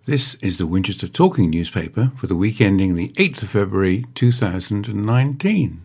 This is the Winchester Talking newspaper for the week ending the 8th of February 2019.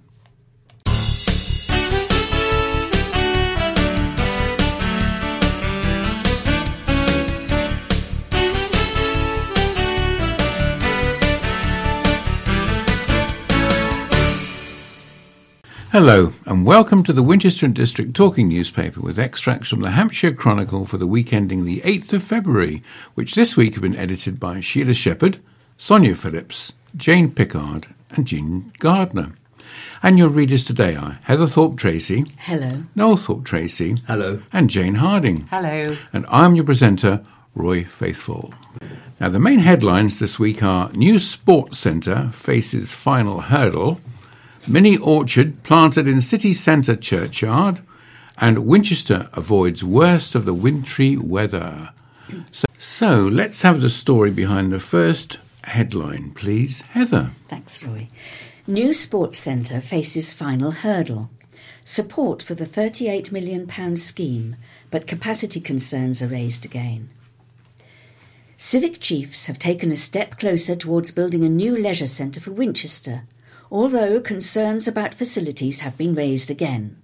Hello, and welcome to the Winchester and District Talking newspaper with extracts from the Hampshire Chronicle for the week ending the 8th of February, which this week have been edited by Sheila Shepherd, Sonia Phillips, Jane Pickard and Jean Gardner. And your readers today are Heather Thorpe-Tracy. Hello. Noel Thorpe-Tracy. Hello. And Jane Harding. Hello. And I'm your presenter, Roy Faithfull. Now, the main headlines this week are New Sports Centre faces final hurdle, Mini orchard planted in city centre churchyard, and Winchester avoids worst of the wintry weather. So let's have the story behind the first headline, please. Heather. Thanks, Roy. New Sports Centre faces final hurdle. Support for the £38 million scheme, but capacity concerns are raised again. Civic chiefs have taken a step closer towards building a new leisure centre for Winchester, although concerns about facilities have been raised again.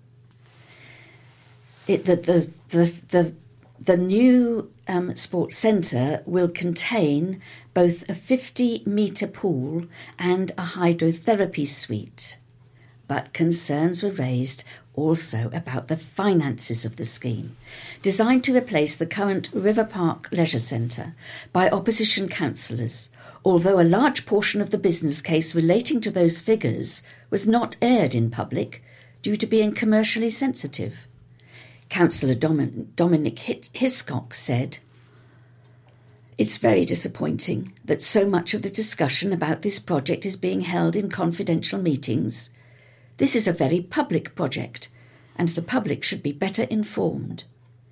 The new sports centre will contain both a 50-metre pool and a hydrotherapy suite. But concerns were raised also about the finances of the scheme, designed to replace the current River Park Leisure Centre, by opposition councillors, although a large portion of the business case relating to those figures was not aired in public due to being commercially sensitive. Councillor Dominic Hiscock said, "It's very disappointing that so much of the discussion about this project is being held in confidential meetings. This is a very public project, and the public should be better informed."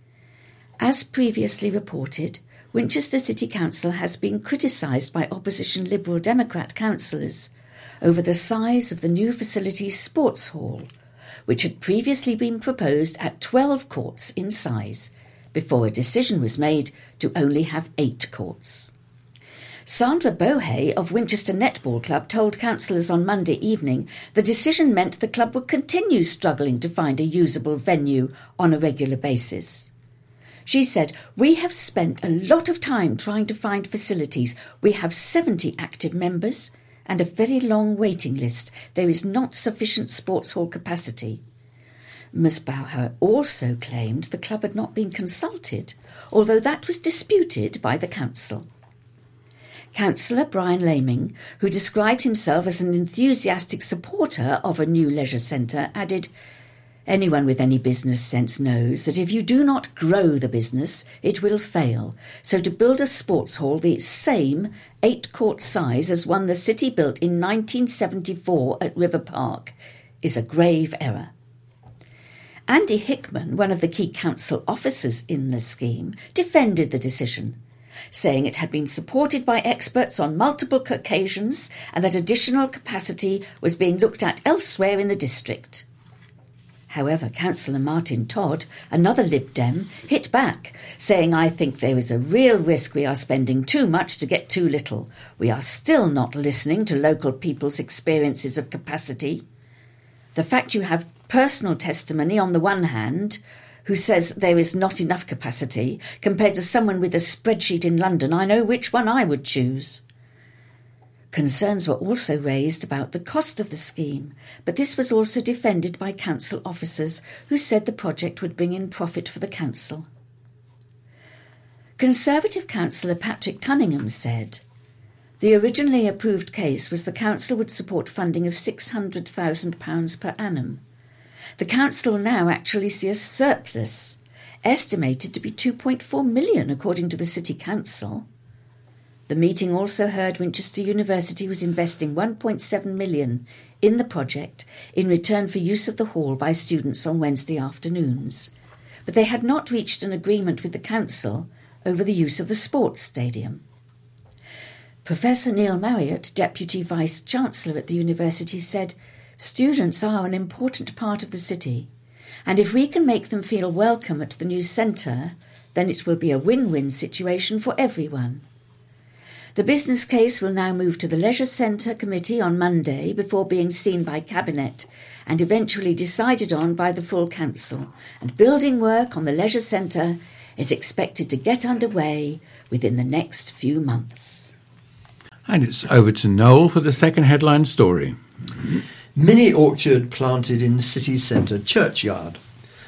As previously reported, Winchester City Council has been criticised by opposition Liberal Democrat councillors over the size of the new facility's sports hall, which had previously been proposed at 12 courts in size, before a decision was made to only have 8 courts. Sandra Bohe of Winchester Netball Club told councillors on Monday evening the decision meant the club would continue struggling to find a usable venue on a regular basis. She said, "We have spent a lot of time trying to find facilities. We have 70 active members and a very long waiting list. There is not sufficient sports hall capacity." Ms. Bauer also claimed the club had not been consulted, although that was disputed by the council. Councillor Brian Laming, who described himself as an enthusiastic supporter of a new leisure centre, added, "Anyone with any business sense knows that if you do not grow the business, it will fail. So to build a sports hall the same 8-court size as one the city built in 1974 at River Park is a grave error." Andy Hickman, one of the key council officers in the scheme, defended the decision, saying it had been supported by experts on multiple occasions and that additional capacity was being looked at elsewhere in the district. However, Councillor Martin Todd, another Lib Dem, hit back, saying, "I think there is a real risk we are spending too much to get too little. We are still not listening to local people's experiences of capacity. The fact you have personal testimony on the one hand, who says there is not enough capacity, compared to someone with a spreadsheet in London, I know which one I would choose." Concerns were also raised about the cost of the scheme, but this was also defended by council officers who said the project would bring in profit for the council. Conservative councillor Patrick Cunningham said, "The originally approved case was the council would support funding of £600,000 per annum. The council will now actually see a surplus, estimated to be £2.4 million according to the City Council." The meeting also heard Winchester University was investing £1.7 million in the project in return for use of the hall by students on Wednesday afternoons, but they had not reached an agreement with the council over the use of the sports stadium. Professor Neil Marriott, Deputy Vice-Chancellor at the university, said, "Students are an important part of the city, and if we can make them feel welcome at the new centre, then it will be a win-win situation for everyone." The business case will now move to the Leisure Centre Committee on Monday before being seen by Cabinet and eventually decided on by the full council. And building work on the Leisure Centre is expected to get underway within the next few months. And it's over to Noel for the second headline story. Mini orchard planted in city centre churchyard.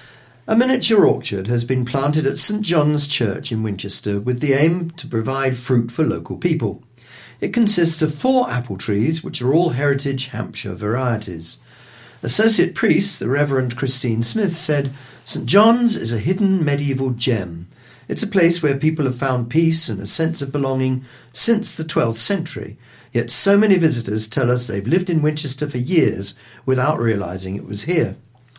A miniature orchard has been planted at St John's Church in Winchester with the aim to provide fruit for local people. It consists of 4 apple trees, which are all heritage Hampshire varieties. Associate priest, the Reverend Christine Smith, said, "St John's is a hidden medieval gem. It's a place where people have found peace and a sense of belonging since the 12th century, yet so many visitors tell us they've lived in Winchester for years without realising it was here.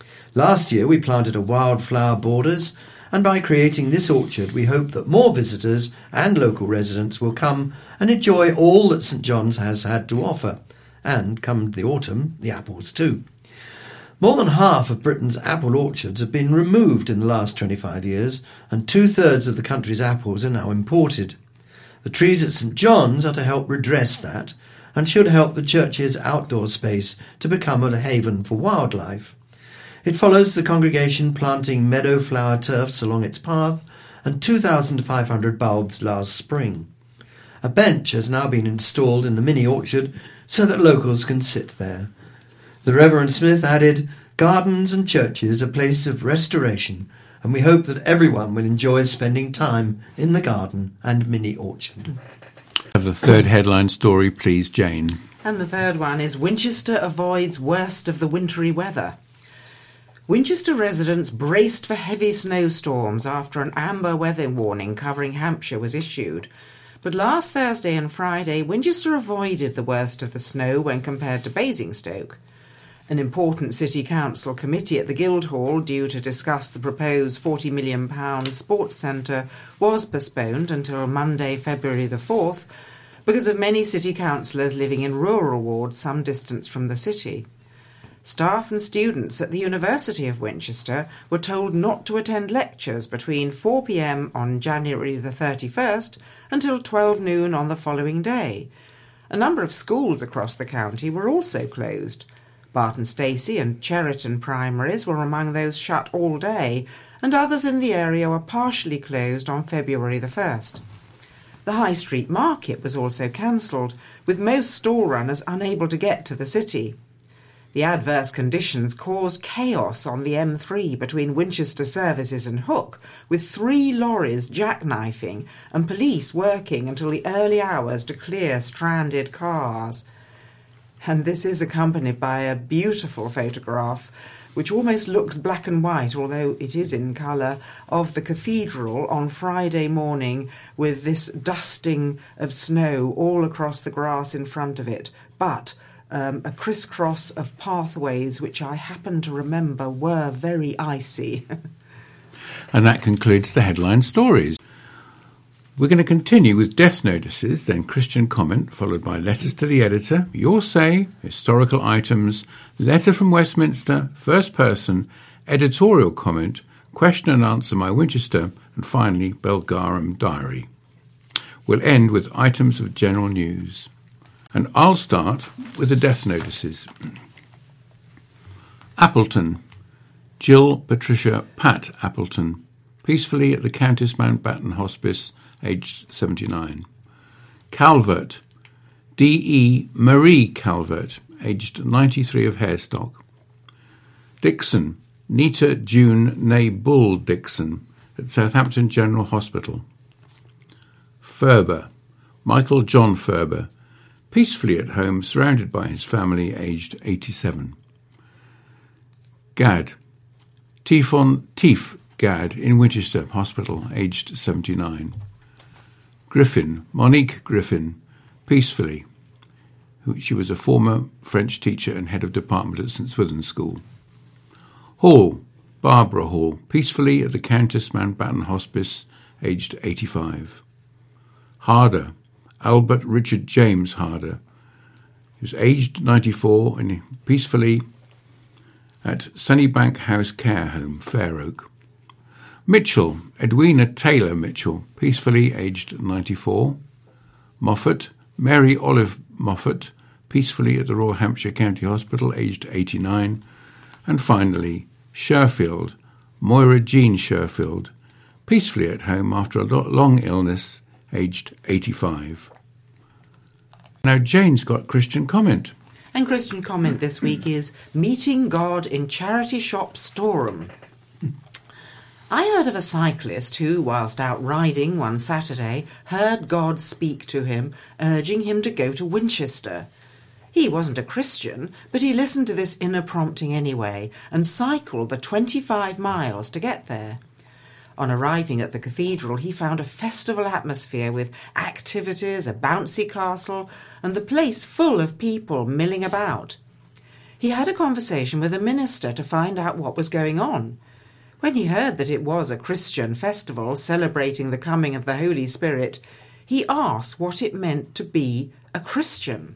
Last year we planted a wildflower borders, and by creating this orchard we hope that more visitors and local residents will come and enjoy all that St John's has had to offer, and come the autumn, the apples too. More than half of Britain's apple orchards have been removed in the last 25 years, and 2/3 of the country's apples are now imported. The trees at St John's are to help redress that, and should help the church's outdoor space to become a haven for wildlife. It follows the congregation planting meadow flower turfs along its path and 2,500 bulbs last spring. A bench has now been installed in the mini orchard so that locals can sit there. The Reverend Smith added, "Gardens and churches are places of restoration, and we hope that everyone will enjoy spending time in the garden and mini orchard." Have the third headline story, please, Jane. And the third one is Winchester avoids worst of the wintry weather. Winchester residents braced for heavy snowstorms after an amber weather warning covering Hampshire was issued. But last Thursday and Friday, Winchester avoided the worst of the snow when compared to Basingstoke. An important City Council committee at the Guildhall, due to discuss the proposed £40 million sports centre, was postponed until Monday, February the 4th, because of many city councillors living in rural wards some distance from the city. Staff and students at the University of Winchester were told not to attend lectures between 4 p.m. on January the 31st until 12 noon on the following day. A number of schools across the county were also closed. Barton Stacey and Cheriton primaries were among those shut all day, and others in the area were partially closed on February the 1st. The High Street Market was also cancelled, with most stall runners unable to get to the city. The adverse conditions caused chaos on the M3 between Winchester Services and Hook, with 3 lorries jackknifing and police working until the early hours to clear stranded cars. And this is accompanied by a beautiful photograph, which almost looks black and white, although it is in colour, of the cathedral on Friday morning with this dusting of snow all across the grass in front of it, but a crisscross of pathways which I happen to remember were very icy. And that concludes the headline stories. We're going to continue with death notices, then Christian comment, followed by letters to the editor, your say, historical items, letter from Westminster, first person, editorial comment, question and answer my Winchester, and finally Belgarum diary. We'll end with items of general news. And I'll start with the death notices. Appleton, Jill Patricia Pat Appleton, peacefully at the Countess Mountbatten Hospice, aged 79. Calvert, D.E. Marie Calvert, aged 93 of Hairstock. Dixon, Nita June née Bull Dixon, at Southampton General Hospital. Ferber, Michael John Ferber, peacefully at home, surrounded by his family, aged 87. Gadd, Tifon Tief Gadd in Winchester Hospital, aged 79. Griffin, Monique Griffin, peacefully. She was a former French teacher and head of department at St Swithin's School. Hall, Barbara Hall, peacefully at the Countess Mountbatten Hospice, aged 85. Harder, Albert Richard James Harder, who was aged 94 and peacefully at Sunnybank House Care Home, Fair Oak. Mitchell, Edwina Taylor Mitchell, peacefully aged 94. Moffat, Mary Olive Moffat, peacefully at the Royal Hampshire County Hospital, aged 89. And finally, Sherfield, Moira Jean Sherfield, peacefully at home after a long illness, aged 85. Now Jane's got Christian comment. And Christian comment this week is Meeting God in Charity Shop Storeham. I heard of a cyclist who, whilst out riding one Saturday, heard God speak to him, urging him to go to Winchester. He wasn't a Christian, but he listened to this inner prompting anyway and cycled the 25 miles to get there. On arriving at the cathedral, he found a festival atmosphere with activities, a bouncy castle, and the place full of people milling about. He had a conversation with a minister to find out what was going on. When he heard that it was a Christian festival celebrating the coming of the Holy Spirit, he asked what it meant to be a Christian.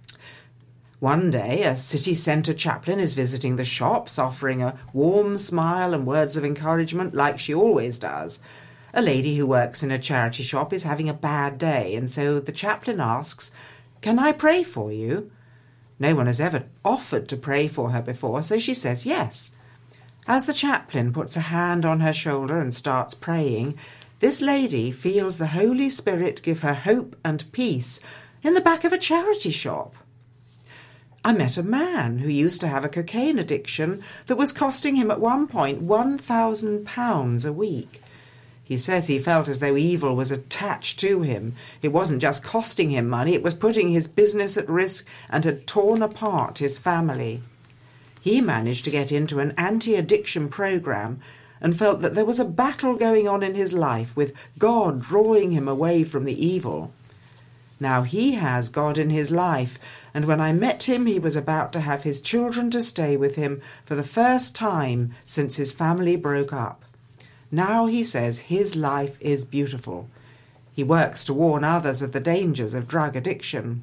One day, a city centre chaplain is visiting the shops, offering a warm smile and words of encouragement like she always does. A lady who works in a charity shop is having a bad day, and so the chaplain asks, "Can I pray for you?" No one has ever offered to pray for her before, so she says yes. As the chaplain puts a hand on her shoulder and starts praying, this lady feels the Holy Spirit give her hope and peace in the back of a charity shop. I met a man who used to have a cocaine addiction that was costing him at one point £1,000 a week. He says he felt as though evil was attached to him. It wasn't just costing him money, it was putting his business at risk and had torn apart his family. He managed to get into an anti-addiction program and felt that there was a battle going on in his life with God drawing him away from the evil. Now he has God in his life, and when I met him he was about to have his children to stay with him for the first time since his family broke up. Now he says his life is beautiful. He works to warn others of the dangers of drug addiction.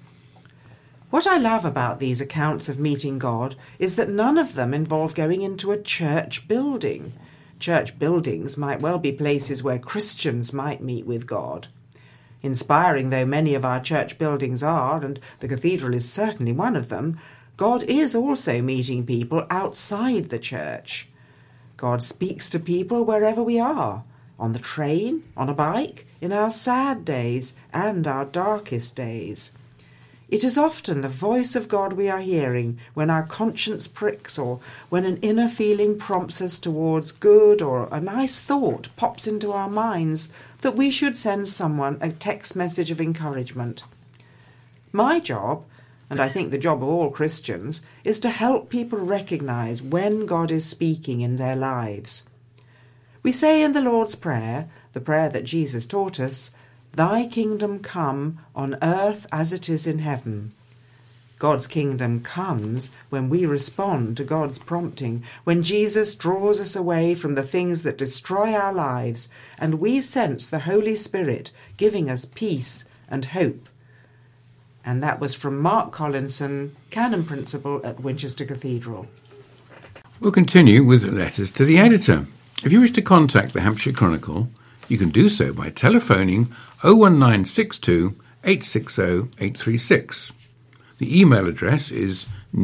What I love about these accounts of meeting God is that none of them involve going into a church building. Church buildings might well be places where Christians might meet with God. Inspiring though many of our church buildings are, and the cathedral is certainly one of them, God is also meeting people outside the church. God speaks to people wherever we are, on the train, on a bike, in our sad days and our darkest days. It is often the voice of God we are hearing when our conscience pricks or when an inner feeling prompts us towards good or a nice thought pops into our minds that we should send someone a text message of encouragement. My job, and I think the job of all Christians, is to help people recognise when God is speaking in their lives. We say in the Lord's Prayer, the prayer that Jesus taught us, "Thy kingdom come on earth as it is in heaven." God's kingdom comes when we respond to God's prompting, when Jesus draws us away from the things that destroy our lives, and we sense the Holy Spirit giving us peace and hope. And that was from Mark Collinson, Canon Principal at Winchester Cathedral. We'll continue with letters to the editor. If you wish to contact the Hampshire Chronicle, you can do so by telephoning 01962 860 836. The email address is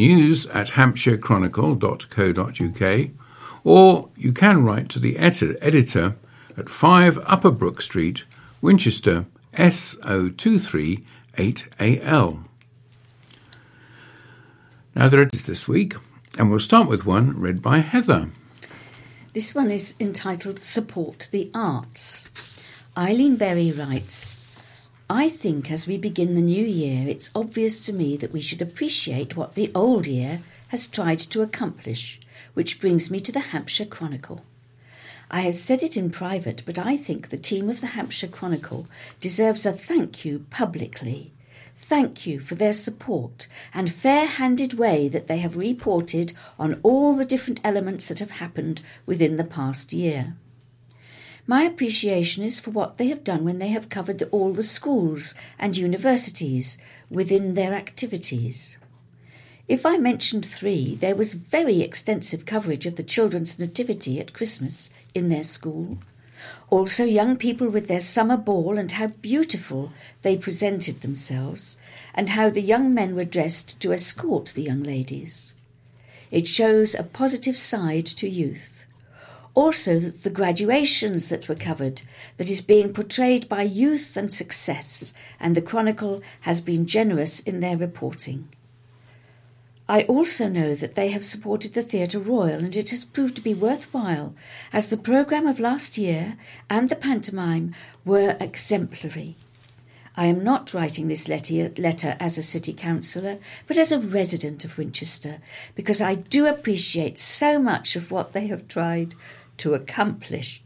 news@hampshirechronicle.co.uk, or you can write to the editor at 5 Upper Brook Street, Winchester, SO23 8AL. Now there it is this week, and we'll start with one read by Heather. This one is entitled Support the Arts. Eileen Berry writes, I think as we begin the new year, it's obvious to me that we should appreciate what the old year has tried to accomplish, which brings me to the Hampshire Chronicle. I have said it in private, but I think the team of the Hampshire Chronicle deserves a thank you publicly. Thank you for their support and fair-handed way that they have reported on all the different elements that have happened within the past year. My appreciation is for what they have done when they have covered all the schools and universities within their activities. If I mentioned 3, there was very extensive coverage of the children's nativity at Christmas in their school, Also young people with their summer ball and how beautiful they presented themselves, and how the young men were dressed to escort the young ladies. It shows a positive side to youth. Also the graduations that were covered, that is being portrayed by youth and success, and the Chronicle has been generous in their reporting. I also know that they have supported the Theatre Royal, and it has proved to be worthwhile, as the programme of last year and the pantomime were exemplary. I am not writing this letter as a city councillor, but as a resident of Winchester, because I do appreciate so much of what they have tried to accomplish.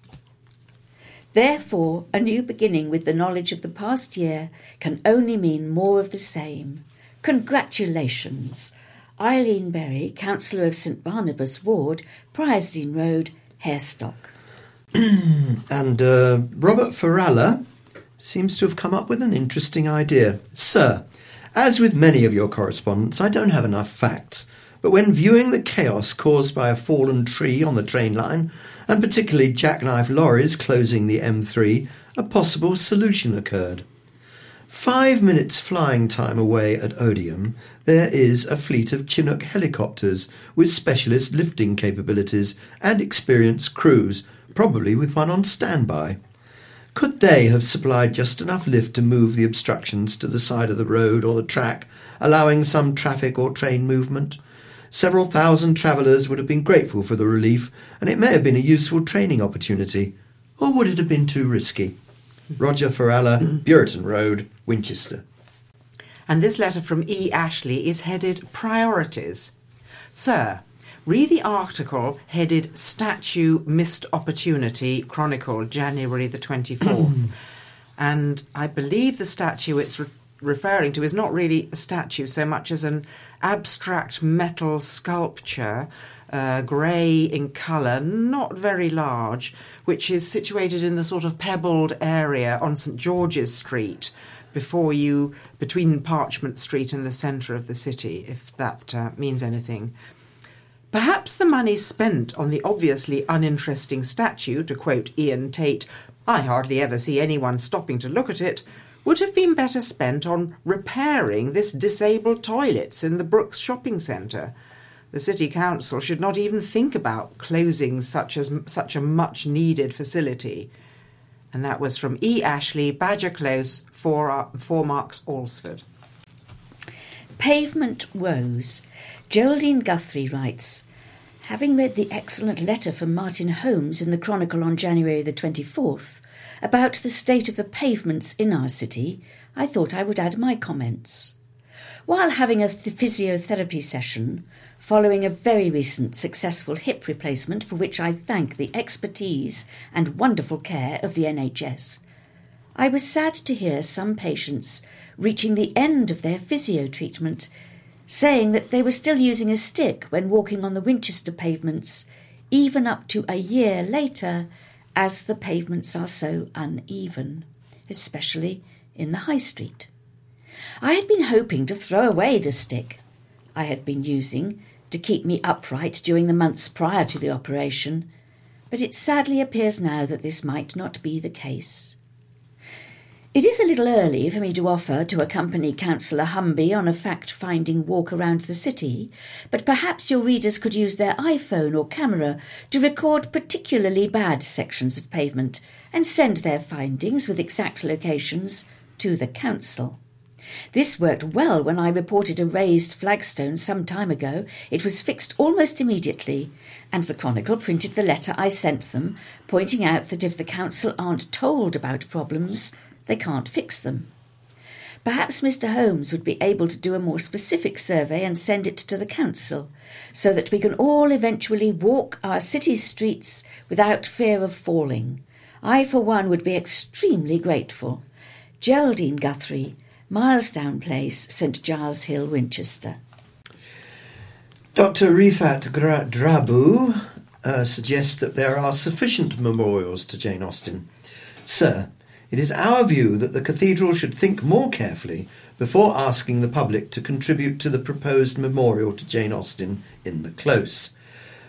Therefore, a new beginning with the knowledge of the past year can only mean more of the same. Congratulations! Eileen Berry, Councillor of St Barnabas Ward, Priorsdean Road, Harestock. And Robert Faralla seems to have come up with an interesting idea. Sir, as with many of your correspondents, I don't have enough facts, but when viewing the chaos caused by a fallen tree on the train line, and particularly jackknife lorries closing the M3, a possible solution occurred. 5 minutes flying time away at Odium, there is a fleet of Chinook helicopters with specialist lifting capabilities and experienced crews, probably with one on standby. Could they have supplied just enough lift to move the obstructions to the side of the road or the track, allowing some traffic or train movement? Several thousand travellers would have been grateful for the relief, and it may have been a useful training opportunity. Or would it have been too risky? Roger Faralla, Bureton Road, Winchester. And this letter from E. Ashley is headed Priorities. Sir, read the article headed Statue Missed Opportunity, Chronicle, January the 24th. And I believe the statue it's referring to is not really a statue so much as an abstract metal sculpture, grey in colour, not very large, which is situated in the sort of pebbled area on St George's Street, between Parchment Street and the centre of the city, if that means anything. Perhaps the money spent on the obviously uninteresting statue, to quote Ian Tate, "I hardly ever see anyone stopping to look at it," would have been better spent on repairing this disabled toilets in the Brooks shopping centre. The City Council should not even think about closing such a much-needed facility. And that was from E. Ashley, Badger Close, 4 Marks, Alresford. Pavement woes. Geraldine Guthrie writes, having read the excellent letter from Martin Holmes in the Chronicle on January the 24th about the state of the pavements in our city, I thought I would add my comments. While having a physiotherapy session, following a very recent successful hip replacement for which I thank the expertise and wonderful care of the NHS, I was sad to hear some patients reaching the end of their physio treatment, saying that they were still using a stick when walking on the Winchester pavements, even up to a year later, as the pavements are so uneven, especially in the High Street. I had been hoping to throw away the stick I had been using to keep me upright during the months prior to the operation, but it sadly appears now that this might not be the case. It is a little early for me to offer to accompany Councillor Humby on a fact-finding walk around the city, but perhaps your readers could use their iPhone or camera to record particularly bad sections of pavement and send their findings with exact locations to the council. This worked well when I reported a raised flagstone some time ago. It was fixed almost immediately, and the Chronicle printed the letter I sent them, pointing out that if the council aren't told about problems, they can't fix them. Perhaps Mr. Holmes would be able to do a more specific survey and send it to the council, so that we can all eventually walk our city's streets without fear of falling. I, for one, would be extremely grateful. Geraldine Guthrie, Milesdown Place, St Giles Hill, Winchester. Dr. Rifat Drabu suggests that there are sufficient memorials to Jane Austen. Sir, it is our view that the cathedral should think more carefully before asking the public to contribute to the proposed memorial to Jane Austen in the Close.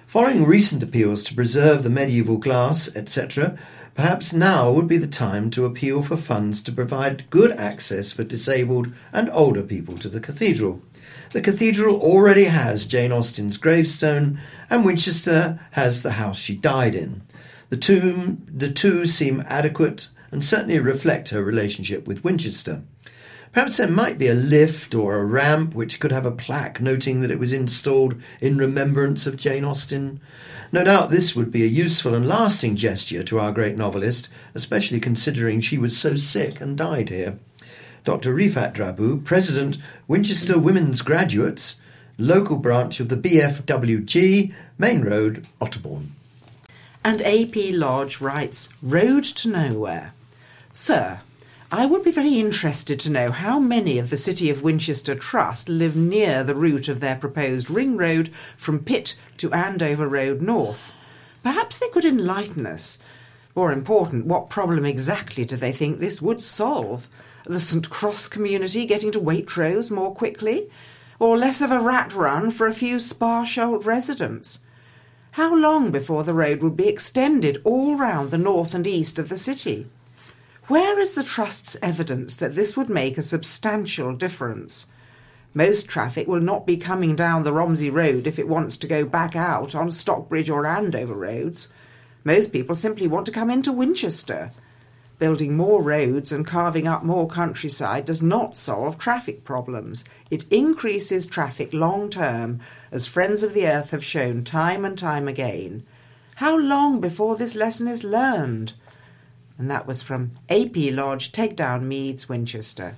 Following recent appeals to preserve the medieval glass, etc., perhaps now would be the time to appeal for funds to provide good access for disabled and older people to the cathedral. The cathedral already has Jane Austen's gravestone, and Winchester has the house she died in. The two seem adequate and certainly reflect her relationship with Winchester. Perhaps there might be a lift or a ramp which could have a plaque noting that it was installed in remembrance of Jane Austen. No doubt this would be a useful and lasting gesture to our great novelist, especially considering she was so sick and died here. Dr. Rifat Drabu, President, Winchester Women's Graduates, local branch of the BFWG, Main Road, Otterbourne. And A.P. Lodge writes, Road to Nowhere. Sir, I would be very interested to know how many of the City of Winchester Trust live near the route of their proposed ring road from Pitt to Andover Road North. Perhaps they could enlighten us. More important, what problem exactly do they think this would solve? The St. Cross community getting to Waitrose more quickly? Or less of a rat run for a few Sparsholt residents? How long before the road would be extended all round the north and east of the city? Where is the Trust's evidence that this would make a substantial difference? Most traffic will not be coming down the Romsey Road if it wants to go back out on Stockbridge or Andover roads. Most people simply want to come into Winchester. Building more roads and carving up more countryside does not solve traffic problems. It increases traffic long term, as Friends of the Earth have shown time and time again. How long before this lesson is learned? And that was from A.P. Lodge, Takedown Meads, Winchester.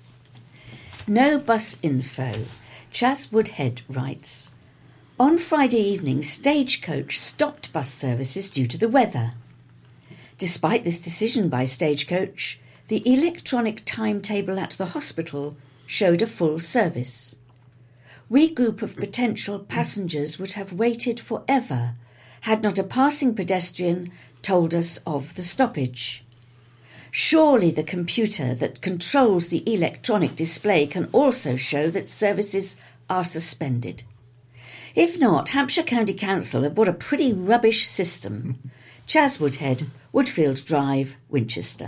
No bus info. Chas Woodhead writes, On Friday evening, Stagecoach stopped bus services due to the weather. Despite this decision by Stagecoach, the electronic timetable at the hospital showed a full service. We group of potential passengers would have waited forever had not a passing pedestrian told us of the stoppage. Surely the computer that controls the electronic display can also show that services are suspended. If not, Hampshire County Council have bought a pretty rubbish system. Chas Woodhead, Woodfield Drive, Winchester.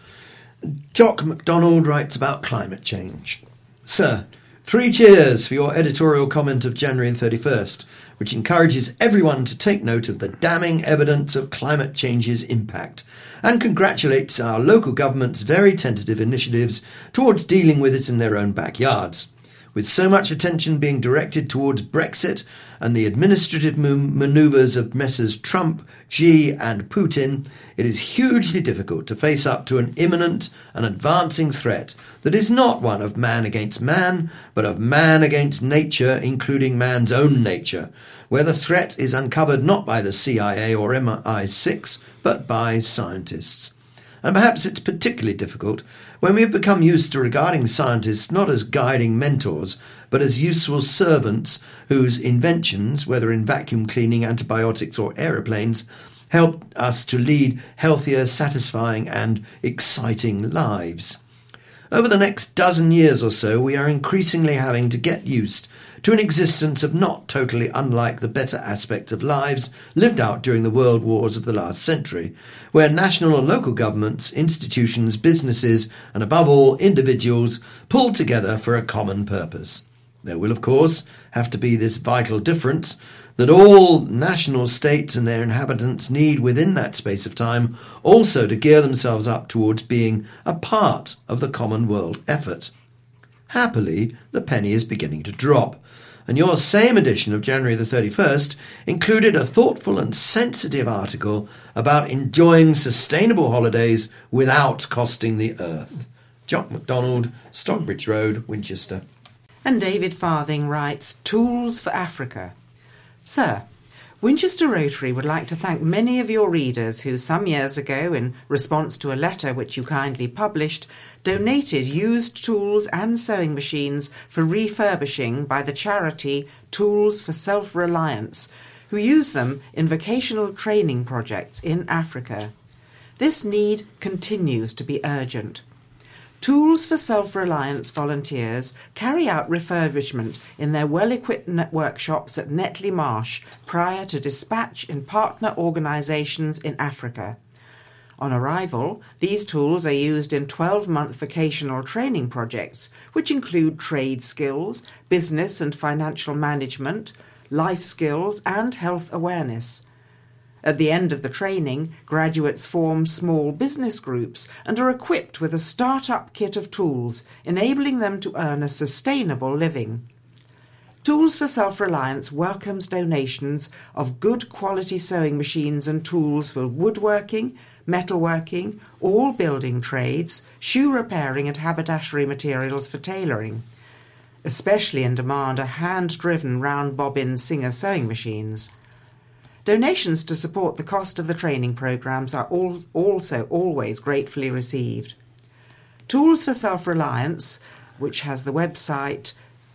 Jock MacDonald writes about climate change. Sir, 3 cheers for your editorial comment of January 31st, which encourages everyone to take note of the damning evidence of climate change's impact and congratulates our local government's very tentative initiatives towards dealing with it in their own backyards. With so much attention being directed towards Brexit and the administrative manoeuvres of Messrs Trump, Xi and Putin, it is hugely difficult to face up to an imminent and advancing threat that is not one of man against man, but of man against nature, including man's own nature, where the threat is uncovered not by the CIA or MI6, but by scientists. And perhaps it's particularly difficult when we have become used to regarding scientists not as guiding mentors, but as useful servants whose inventions, whether in vacuum cleaning, antibiotics or aeroplanes, help us to lead healthier, satisfying and exciting lives. Over the next dozen years or so, we are increasingly having to get used to an existence of not totally unlike the better aspects of lives lived out during the world wars of the last century, where national and local governments, institutions, businesses, and above all individuals pulled together for a common purpose. There will, of course, have to be this vital difference that all national states and their inhabitants need within that space of time also to gear themselves up towards being a part of the common world effort. Happily, the penny is beginning to drop, and your same edition of January the 31st included a thoughtful and sensitive article about enjoying sustainable holidays without costing the earth. Jock MacDonald, Stockbridge Road, Winchester. And David Farthing writes, Tools for Africa. Sir, Winchester Rotary would like to thank many of your readers who some years ago, in response to a letter which you kindly published, donated used tools and sewing machines for refurbishing by the charity Tools for Self-Reliance, who use them in vocational training projects in Africa. This need continues to be urgent. Tools for Self-Reliance volunteers carry out refurbishment in their well-equipped workshops at Netley Marsh prior to dispatch in partner organisations in Africa. On arrival, these tools are used in 12-month vocational training projects, which include trade skills, business and financial management, life skills and health awareness. At the end of the training, graduates form small business groups and are equipped with a start-up kit of tools, enabling them to earn a sustainable living. Tools for Self-Reliance welcomes donations of good quality sewing machines and tools for woodworking, metalworking, all building trades, shoe repairing and haberdashery materials for tailoring. Especially in demand are hand-driven round-bobbin Singer sewing machines. Donations to support the cost of the training programmes are also always gratefully received. Tools for Self-Reliance, which has the website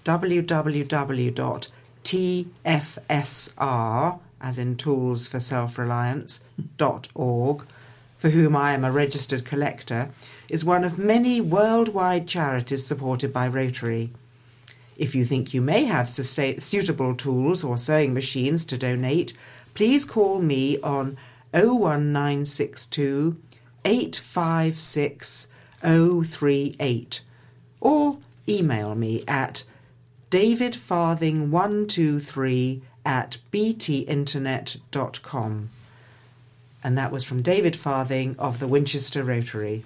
www.tfsr, as in Tools for Self-Reliance.org, for whom I am a registered collector, is one of many worldwide charities supported by Rotary. If you think you may have suitable tools or sewing machines to donate, please call me on 01962 856 038 or email me at davidfarthing123@btinternet.com. And that was from David Farthing of the Winchester Rotary.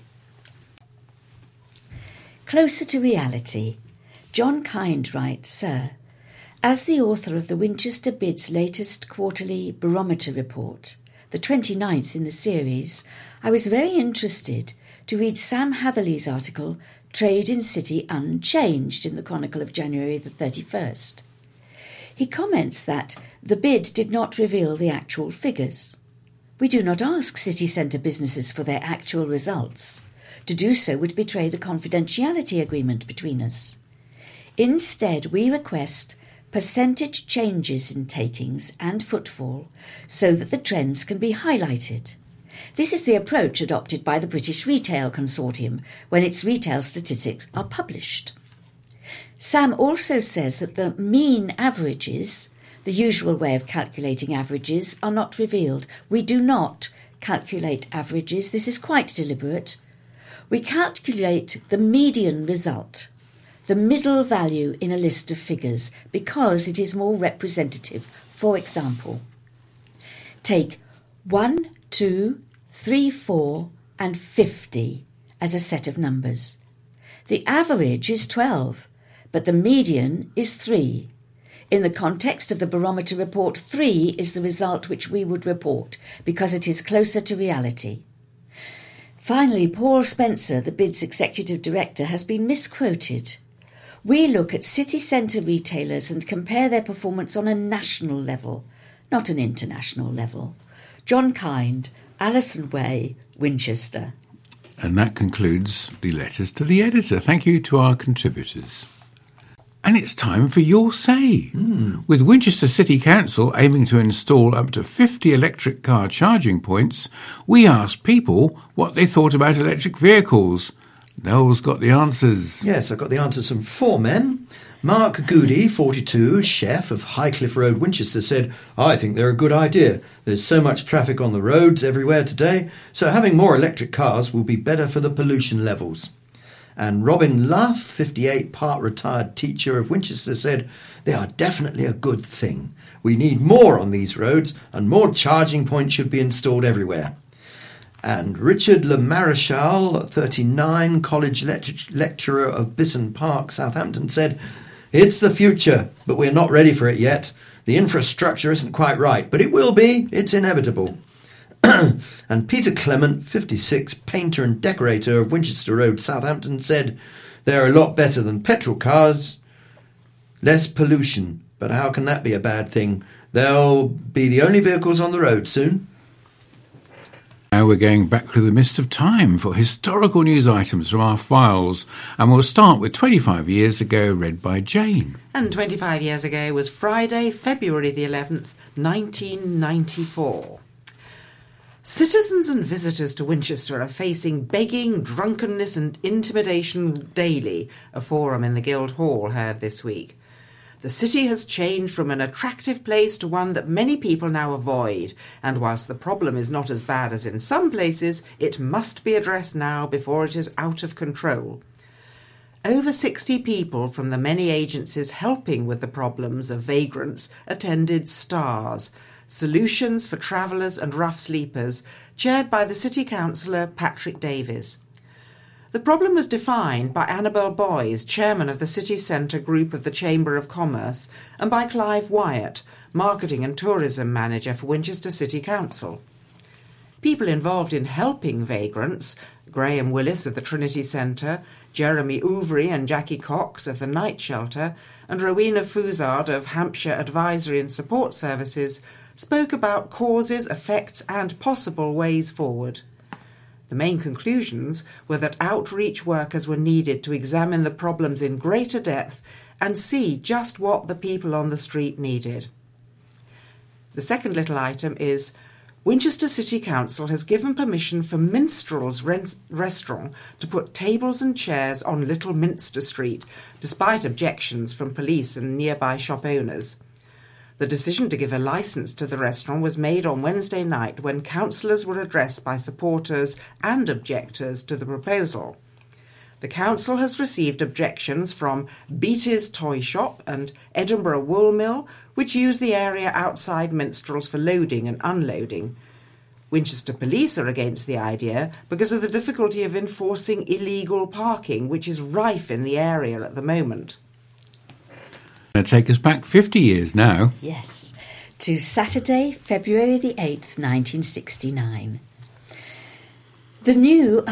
Closer to reality. John Kind writes, Sir, as the author of the Winchester Bid's latest quarterly barometer report, the 29th in the series, I was very interested to read Sam Hatherley's article, Trade in City Unchanged, in the Chronicle of January the 31st. He comments that the bid did not reveal the actual figures. We do not ask city centre businesses for their actual results. To do so would betray the confidentiality agreement between us. Instead, we request percentage changes in takings and footfall so that the trends can be highlighted. This is the approach adopted by the British Retail Consortium when its retail statistics are published. Sam also says that the mean averages, the usual way of calculating averages, are not revealed. We do not calculate averages. This is quite deliberate. We calculate the median result, the middle value in a list of figures, because it is more representative. For example, take 1, 2, 3, 4 and 50 as a set of numbers. The average is 12, but the median is 3. In the context of the barometer report, 3 is the result which we would report because it is closer to reality. Finally, Paul Spencer, the BID's executive director, has been misquoted. We look at city centre retailers and compare their performance on a national level, not an international level. John Kind, Alison Way, Winchester. And that concludes the letters to the editor. Thank you to our contributors. And it's time for Your Say. With Winchester City Council aiming to install up to 50 electric car charging points, we asked people what they thought about electric vehicles. Noel's got the answers. Yes, I've got the answers from 4 men. Mark Goody, 42, chef of Highcliffe Road, Winchester, said, I think they're a good idea. There's so much traffic on the roads everywhere today, so having more electric cars will be better for the pollution levels. And Robin Luff, 58, part-retired teacher of Winchester, said, they are definitely a good thing. We need more on these roads, and more charging points should be installed everywhere. And Richard Le Maréchal, 39, college lecturer of Bitton Park, Southampton, said, it's the future, but we're not ready for it yet. The infrastructure isn't quite right, but it will be. It's inevitable. And Peter Clement, 56, painter and decorator of Winchester Road, Southampton, said, they're a lot better than petrol cars. Less pollution, but how can that be a bad thing? They'll be the only vehicles on the road soon. Now we're going back through the mist of time for historical news items from our files, and we'll start with 25 years ago, read by Jane. And 25 years ago was Friday, February the 11th, 1994. Citizens and visitors to Winchester are facing begging, drunkenness and intimidation daily, a forum in the Guildhall heard this week. The city has changed from an attractive place to one that many people now avoid, and whilst the problem is not as bad as in some places, it must be addressed now before it is out of control. Over 60 people from the many agencies helping with the problems of vagrants attended STARS, Solutions for Travellers and Rough Sleepers, chaired by the City Councillor Patrick Davies. The problem was defined by Annabel Boys, chairman of the City Centre Group of the Chamber of Commerce, and by Clive Wyatt, marketing and tourism manager for Winchester City Council. People involved in helping vagrants, Graham Willis of the Trinity Centre, Jeremy Ouvry and Jackie Cox of the Night Shelter, and Rowena Fouzard of Hampshire Advisory and Support Services, spoke about causes, effects and possible ways forward. The main conclusions were that outreach workers were needed to examine the problems in greater depth and see just what the people on the street needed. The second little item is Winchester City Council has given permission for Minstrel's Restaurant to put tables and chairs on Little Minster Street, despite objections from police and nearby shop owners. The decision to give a licence to the restaurant was made on Wednesday night when councillors were addressed by supporters and objectors to the proposal. The council has received objections from Beattie's Toy Shop and Edinburgh Wool Mill, which use the area outside Minstrel's for loading and unloading. Winchester Police are against the idea because of the difficulty of enforcing illegal parking, which is rife in the area at the moment. Going to take us back 50 years now. Yes, to Saturday, February the 8th, 1969. The new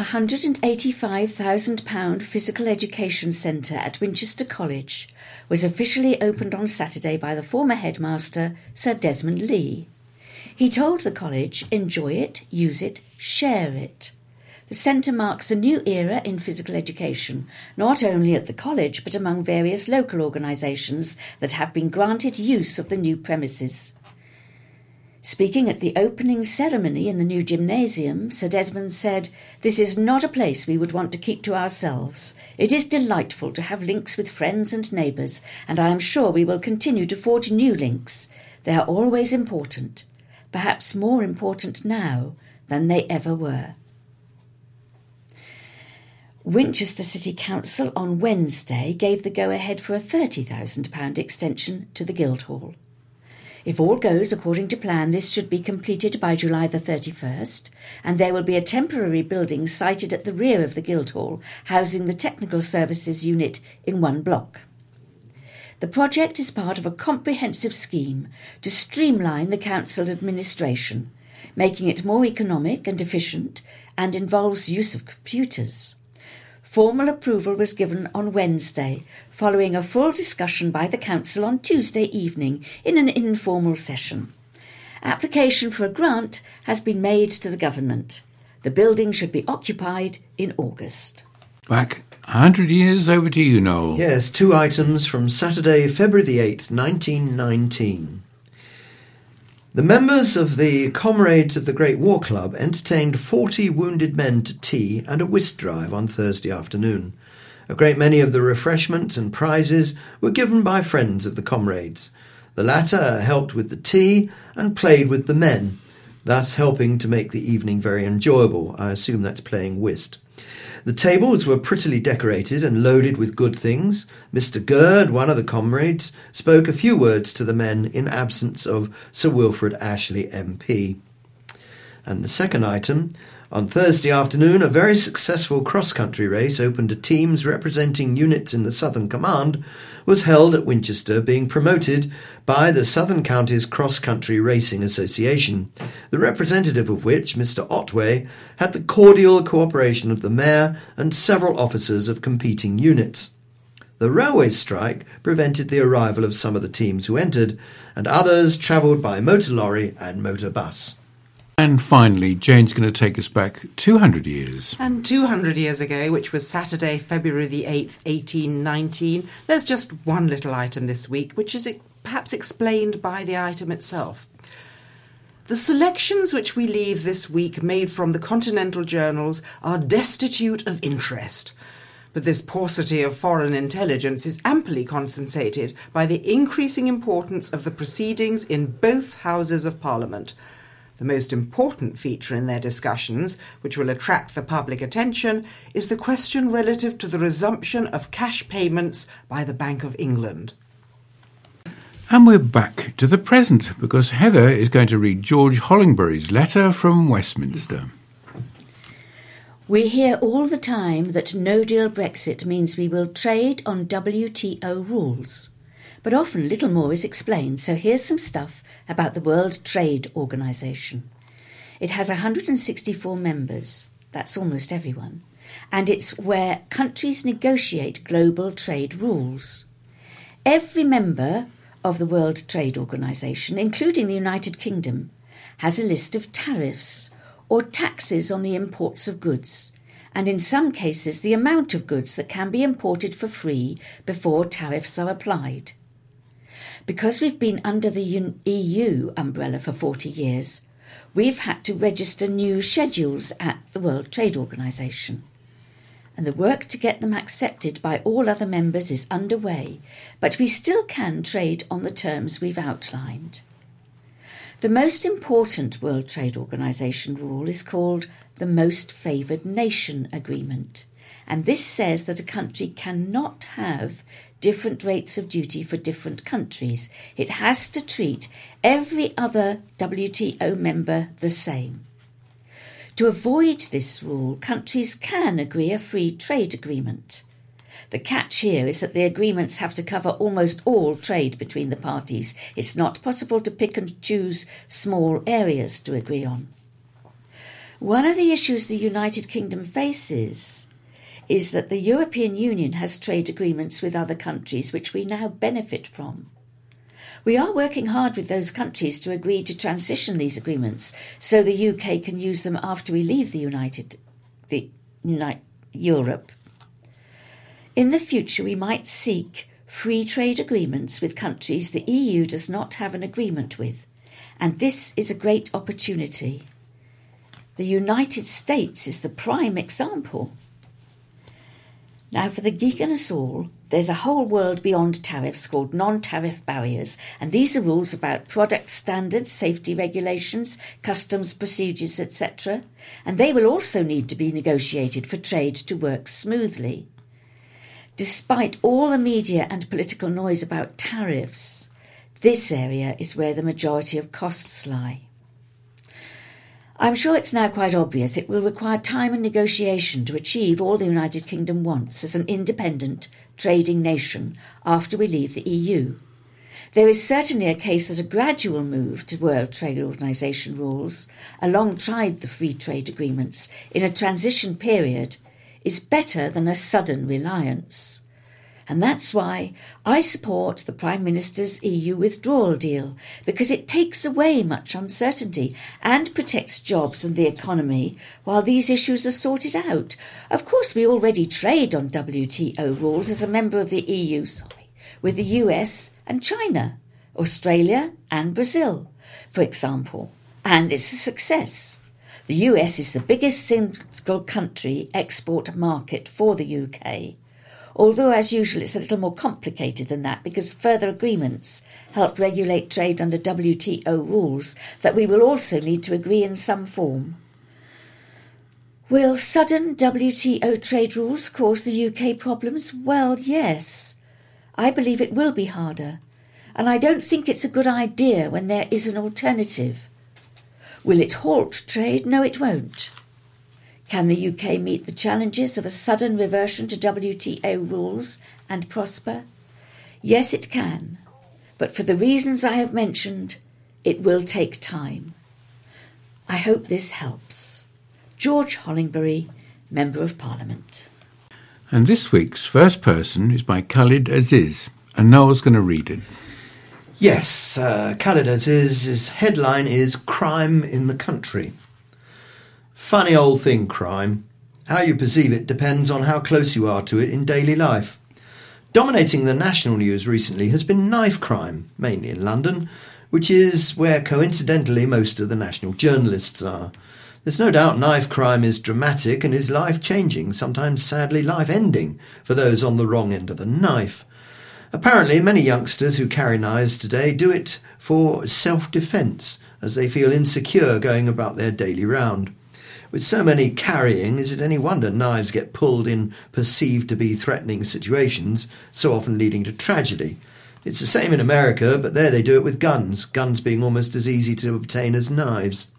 £185,000 physical education centre at Winchester College was officially opened on Saturday by the former headmaster, Sir Desmond Lee. He told the college, enjoy it, use it, share it. The centre marks a new era in physical education, not only at the college but among various local organisations that have been granted use of the new premises. Speaking at the opening ceremony in the new gymnasium, Sir Desmond said, "This is not a place we would want to keep to ourselves. It is delightful to have links with friends and neighbours, and I am sure we will continue to forge new links. They are always important, perhaps more important now than they ever were." Winchester City Council on Wednesday gave the go-ahead for a £30,000 extension to the Guildhall. If all goes according to plan, this should be completed by July the 31st, and there will be a temporary building sited at the rear of the Guildhall, housing the Technical Services Unit in one block. The project is part of a comprehensive scheme to streamline the council administration, making it more economic and efficient, and involves use of computers. Formal approval was given on Wednesday, following a full discussion by the council on Tuesday evening in an informal session. Application for a grant has been made to the government. The building should be occupied in August. Back 100 years, over to you, Noel. Yes, two items from Saturday, February the 8th, 1919. The members of the Comrades of the Great War Club entertained 40 wounded men to tea and a whist drive on Thursday afternoon. A great many of the refreshments and prizes were given by friends of the comrades. The latter helped with the tea and played with the men, thus helping to make the evening very enjoyable. I assume that's playing whist. The tables were prettily decorated and loaded with good things. Mr. Gurd, one of the comrades, spoke a few words to the men in absence of Sir Wilfrid Ashley MP. And the second item, on Thursday afternoon, a very successful cross-country race open to teams representing units in the Southern Command was held at Winchester, being promoted by the Southern Counties Cross-Country Racing Association, the representative of which, Mr. Otway, had the cordial cooperation of the Mayor and several officers of competing units. The railway strike prevented the arrival of some of the teams who entered, and others travelled by motor lorry and motor bus. And finally, Jane's going to take us back 200 years. And 200 years ago, which was Saturday, February the 8th, 1819, there's just one little item this week, which is perhaps explained by the item itself. The selections which we leave this week made from the continental journals are destitute of interest. But this paucity of foreign intelligence is amply compensated by the increasing importance of the proceedings in both Houses of Parliament. The most important feature in their discussions, which will attract the public attention, is the question relative to the resumption of cash payments by the Bank of England. And we're back to the present, because Heather is going to read George Hollingbury's letter from Westminster. We hear all the time that no-deal Brexit means we will trade on WTO rules. But often little more is explained, so here's some stuff about the World Trade Organization. It has 164 members, that's almost everyone, and it's where countries negotiate global trade rules. Every member of the World Trade Organization, including the United Kingdom, has a list of tariffs or taxes on the imports of goods, and in some cases the amount of goods that can be imported for free before tariffs are applied. Because we've been under the EU umbrella for 40 years, we've had to register new schedules at the World Trade Organization. And the work to get them accepted by all other members is underway, but we still can trade on the terms we've outlined. The most important World Trade Organization rule is called the Most Favoured Nation Agreement, and this says that a country cannot have different rates of duty for different countries. It has to treat every other WTO member the same. To avoid this rule, countries can agree a free trade agreement. The catch here is that the agreements have to cover almost all trade between the parties. It's not possible to pick and choose small areas to agree on. One of the issues the United Kingdom faces is that the European Union has trade agreements with other countries which we now benefit from. We are working hard with those countries to agree to transition these agreements so the UK can use them after we leave Europe. In the future, we might seek free trade agreements with countries the EU does not have an agreement with, and this is a great opportunity. The United States is the prime example. Now, for the geek in us all, there's a whole world beyond tariffs called non-tariff barriers, and these are rules about product standards, safety regulations, customs procedures, etc., and they will also need to be negotiated for trade to work smoothly. Despite all the media and political noise about tariffs, this area is where the majority of costs lie. I'm sure it's now quite obvious it will require time and negotiation to achieve all the United Kingdom wants as an independent trading nation after we leave the EU. There is certainly a case that a gradual move to World Trade Organization rules, alongside the free trade agreements, in a transition period, is better than a sudden reliance. And that's why I support the Prime Minister's EU withdrawal deal, because it takes away much uncertainty and protects jobs and the economy while these issues are sorted out. Of course, we already trade on WTO rules as a member of the EU, with the US and China, Australia and Brazil, for example, and it's a success. The US is the biggest single country export market for the UK, although as usual it's a little more complicated than that because further agreements help regulate trade under WTO rules that we will also need to agree in some form. Will sudden WTO trade rules cause the UK problems? Well, yes. I believe it will be harder, and I don't think it's a good idea when there is an alternative. Will it halt trade? No, it won't. Can the UK meet the challenges of a sudden reversion to WTO rules and prosper? Yes, it can, but for the reasons I have mentioned, it will take time. I hope this helps. George Hollingbury, Member of Parliament. And this week's first person is by Khalid Aziz, and Noel's going to read it. Yes, Khalid Aziz's headline is Crime in the Country. Funny old thing, crime. How you perceive it depends on how close you are to it in daily life. Dominating the national news recently has been knife crime, mainly in London, which is where coincidentally most of the national journalists are. There's no doubt knife crime is dramatic and is life-changing, sometimes sadly life-ending, for those on the wrong end of the knife. Apparently, many youngsters who carry knives today do it for self-defence, as they feel insecure going about their daily round. With so many carrying, is it any wonder knives get pulled in perceived to be threatening situations, so often leading to tragedy? It's the same in America, but there they do it with guns being almost as easy to obtain as knives.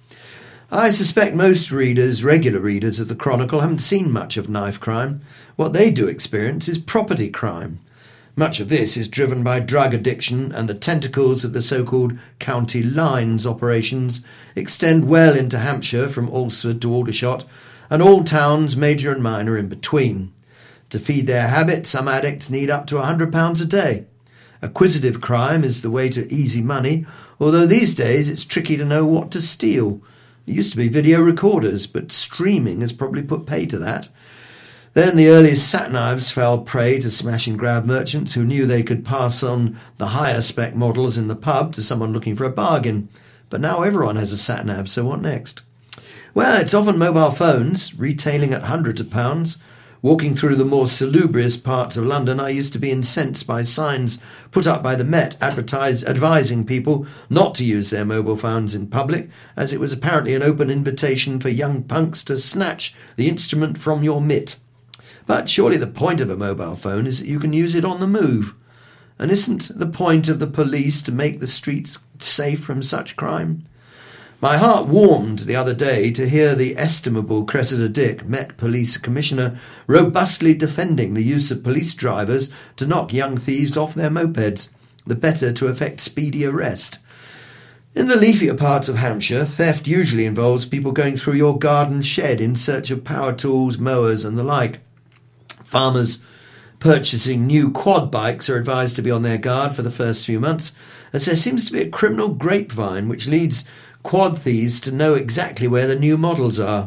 I suspect most readers, regular readers of the Chronicle, haven't seen much of knife crime. What they do experience is property crime. Much of this is driven by drug addiction, and the tentacles of the so-called county lines operations extend well into Hampshire from Alresford to Aldershot, and all towns, major and minor, in between. To feed their habit, some addicts need up to £100 a day. Acquisitive crime is the way to easy money, although these days it's tricky to know what to steal. It used to be video recorders, but streaming has probably put pay to that. Then the earliest sat-knives fell prey to smash-and-grab merchants who knew they could pass on the higher-spec models in the pub to someone looking for a bargain. But now everyone has a sat-nav, so what next? Well, it's often mobile phones, retailing at hundreds of pounds. Walking through the more salubrious parts of London, I used to be incensed by signs put up by the Met advising people not to use their mobile phones in public, as it was apparently an open invitation for young punks to snatch the instrument from your mitt. But surely the point of a mobile phone is that you can use it on the move. And isn't the point of the police to make the streets safe from such crime? My heart warmed the other day to hear the estimable Cressida Dick, Met Police Commissioner, robustly defending the use of police drivers to knock young thieves off their mopeds, the better to effect speedy arrest. In the leafier parts of Hampshire, theft usually involves people going through your garden shed in search of power tools, mowers and the like. Farmers purchasing new quad bikes are advised to be on their guard for the first few months, as there seems to be a criminal grapevine which leads quad thieves to know exactly where the new models are.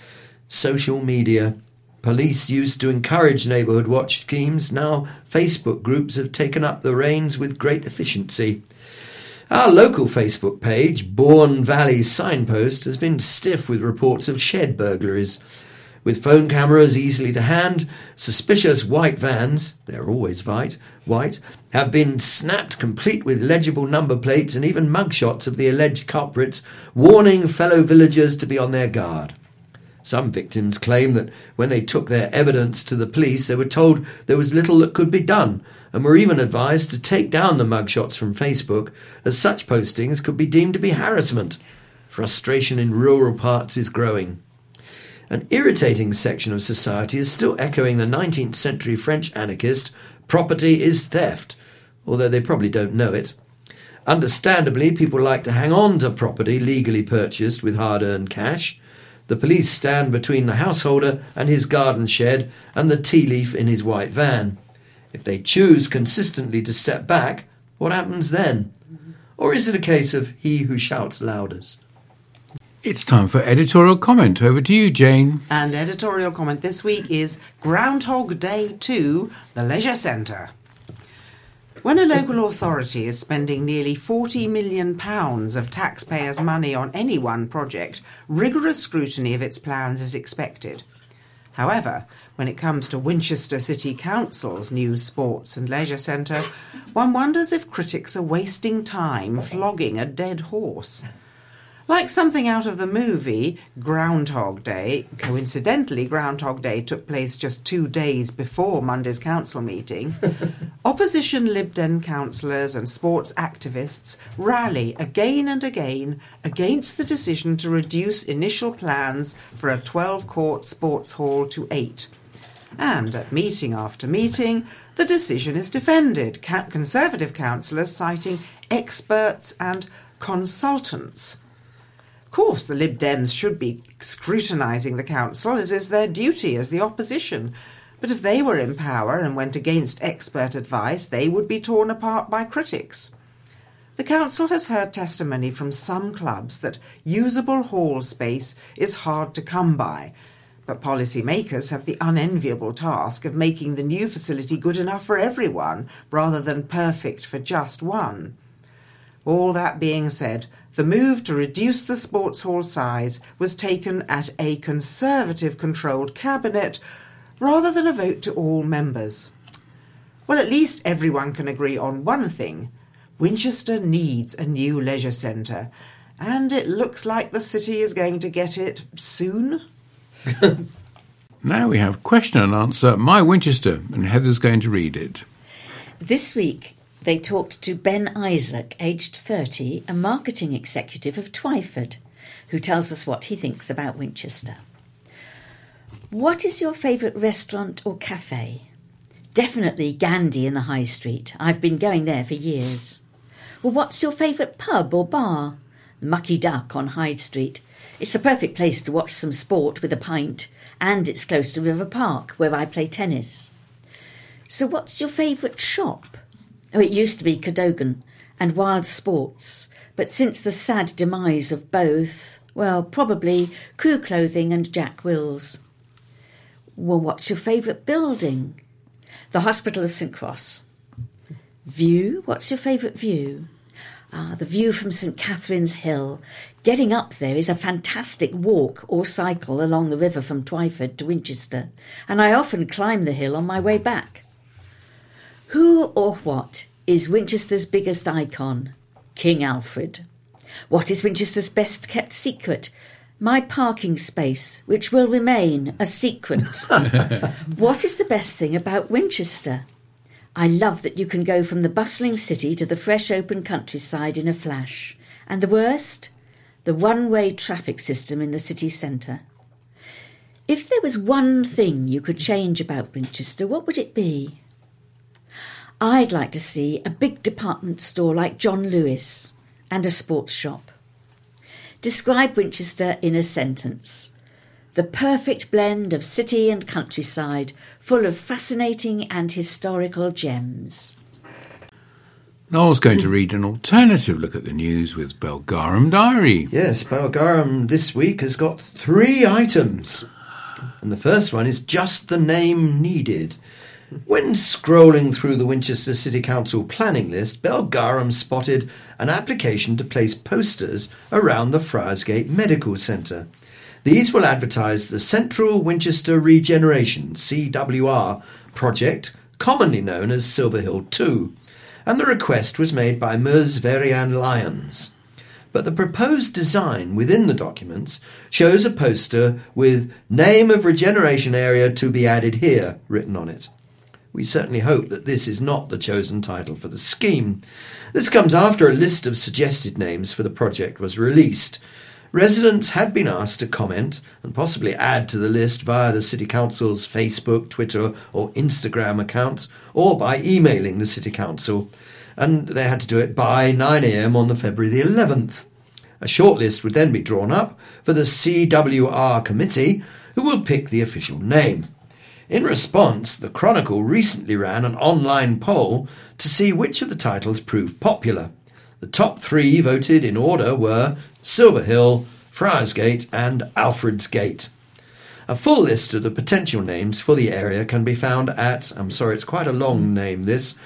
Social media. Police used to encourage neighbourhood watch schemes. Now Facebook groups have taken up the reins with great efficiency. Our local Facebook page, Bourne Valley Signpost, has been stiff with reports of shed burglaries. With phone cameras easily to hand, suspicious white vans, they're always white, have been snapped complete with legible number plates and even mugshots of the alleged culprits, warning fellow villagers to be on their guard. Some victims claim that when they took their evidence to the police, they were told there was little that could be done, and were even advised to take down the mugshots from Facebook, as such postings could be deemed to be harassment. Frustration in rural parts is growing. An irritating section of society is still echoing the 19th century French anarchist, property is theft, although they probably don't know it. Understandably, people like to hang on to property legally purchased with hard-earned cash. The police stand between the householder and his garden shed and the tea leaf in his white van. If they choose consistently to step back, what happens then? Or is it a case of he who shouts loudest? It's time for editorial comment. Over to you, Jane. And editorial comment this week is Groundhog Day 2, the Leisure Centre. When a local authority is spending nearly £40 million of taxpayers' money on any one project, rigorous scrutiny of its plans is expected. However, when it comes to Winchester City Council's new sports and leisure centre, one wonders if critics are wasting time flogging a dead horse. Like something out of the movie Groundhog Day, coincidentally Groundhog Day took place just 2 days before Monday's council meeting, opposition Lib Dem councillors and sports activists rally again and again against the decision to reduce initial plans for a 12-court sports hall to 8. And at meeting after meeting, the decision is defended, Conservative councillors citing experts and consultants. Of course, the Lib Dems should be scrutinising the council, as is their duty as the opposition. But if they were in power and went against expert advice, they would be torn apart by critics. The council has heard testimony from some clubs that usable hall space is hard to come by, but policymakers have the unenviable task of making the new facility good enough for everyone, rather than perfect for just one. All that being said, the move to reduce the sports hall size was taken at a Conservative-controlled cabinet rather than a vote to all members. Well, at least everyone can agree on one thing. Winchester needs a new leisure centre, and it looks like the city is going to get it soon. Now we have question and answer, My Winchester, and Heather's going to read it. This week, they talked to Ben Isaac, aged 30, a marketing executive of Twyford, who tells us what he thinks about Winchester. What is your favourite restaurant or cafe? Definitely Gandhi in the High Street. I've been going there for years. Well, what's your favourite pub or bar? Mucky Duck on Hyde Street. It's the perfect place to watch some sport with a pint, and it's close to River Park, where I play tennis. So what's your favourite shop? Oh, it used to be Cadogan and Wild Sports, but since the sad demise of both, well, probably Crew Clothing and Jack Wills. Well, what's your favourite building? The Hospital of St Cross. View? What's your favourite view? The view from St Catherine's Hill. Getting up there is a fantastic walk or cycle along the river from Twyford to Winchester, and I often climb the hill on my way back. Who or what is Winchester's biggest icon? King Alfred. What is Winchester's best kept secret? My parking space, which will remain a secret. What is the best thing about Winchester? I love that you can go from the bustling city to the fresh open countryside in a flash. And the worst? The one-way traffic system in the city centre. If there was one thing you could change about Winchester, what would it be? I'd like to see a big department store like John Lewis and a sports shop. Describe Winchester in a sentence. The perfect blend of city and countryside, full of fascinating and historical gems. Noel's going to read an alternative look at the news with Belgarum Diary. Yes, Belgarum this week has got 3 items. And the first one is just the name needed. When scrolling through the Winchester City Council planning list, Belgarum spotted an application to place posters around the Friarsgate Medical Centre. These will advertise the Central Winchester Regeneration, CWR, project, commonly known as Silver Hill 2, and the request was made by Ms. Verianne Lyons. But the proposed design within the documents shows a poster with Name of Regeneration Area to be added here written on it. We certainly hope that this is not the chosen title for the scheme. This comes after a list of suggested names for the project was released. Residents had been asked to comment and possibly add to the list via the City Council's Facebook, Twitter or Instagram accounts, or by emailing the City Council, and they had to do it by 9 a.m. on the February the 11th. A shortlist would then be drawn up for the CWR committee, who will pick the official name. In response, the Chronicle recently ran an online poll to see which of the titles proved popular. The top 3 voted in order were Silver Hill, Friarsgate and Alfred's Gate. A full list of the potential names for the area can be found at, I'm sorry, it's quite a long name this,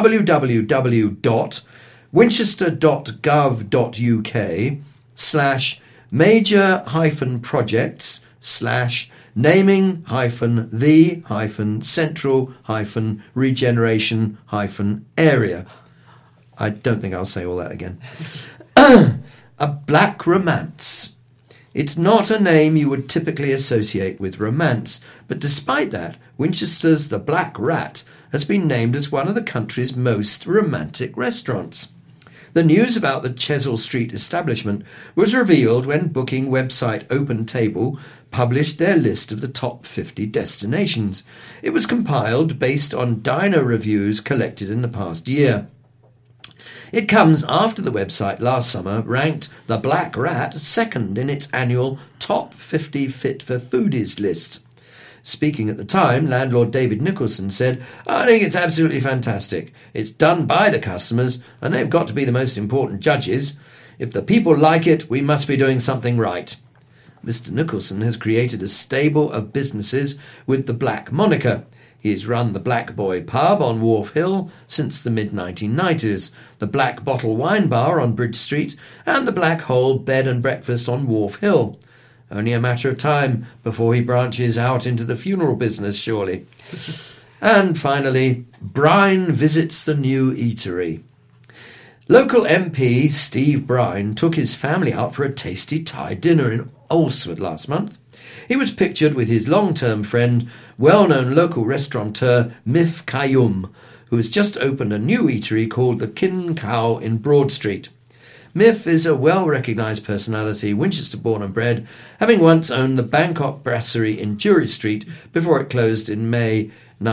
www.winchester.gov.uk/major-projects/naming-the-central-regeneration-area. I don't think I'll say all that again. A black romance. It's not a name you would typically associate with romance, but despite that, Winchester's The Black Rat has been named as one of the country's most romantic restaurants. The news about the Chesil Street establishment was revealed when booking website OpenTable published their list of the top 50 destinations. It was compiled based on diner reviews collected in the past year. It comes after the website last summer ranked The Black Rat second in its annual Top 50 Fit for Foodies list. Speaking at the time, landlord David Nicholson said, "I think it's absolutely fantastic. It's done by the customers, and they've got to be the most important judges. If the people like it, we must be doing something right." Mr. Nicholson has created a stable of businesses with the Black moniker. He has run the Black Boy pub on Wharf Hill since the mid-1990s, the Black Bottle Wine Bar on Bridge Street, and the Black Hole Bed and Breakfast on Wharf Hill. Only a matter of time before he branches out into the funeral business, surely. And finally, Brine visits the new eatery. Local MP Steve Brine took his family out for a tasty Thai dinner in Alresford last month. He was pictured with his long-term friend, well-known local restaurateur Mif Kayum, who has just opened a new eatery called the Kin Cow in Broad Street. Mif is a well-recognised personality, Winchester-born and bred, having once owned the Bangkok Brasserie in Jury Street before it closed in May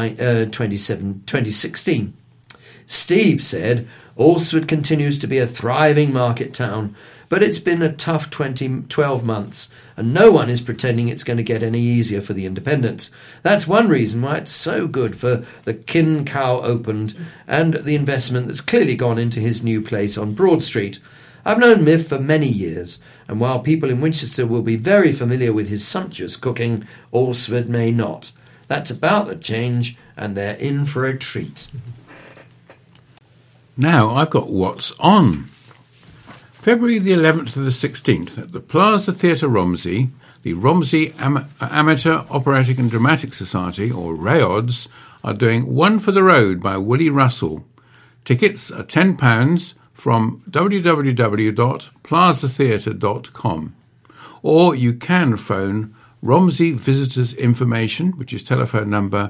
2016. Steve said, Alresford continues to be a thriving market town, but it's been a tough 12 months, and no one is pretending it's going to get any easier for the independents. That's one reason why it's so good for the Kin Cow opened and the investment that's clearly gone into his new place on Broad Street. I've known Mif for many years, and while people in Winchester will be very familiar with his sumptuous cooking, Alresford may not. That's about the change, and they're in for a treat. Now I've got what's on. February the 11th to the 16th at the Plaza Theatre Romsey, the Romsey Amateur Operatic and Dramatic Society, or RAODS, are doing One for the Road by Willie Russell. Tickets are £10 from www.plazatheatre.com. Or you can phone Romsey Visitors Information, which is telephone number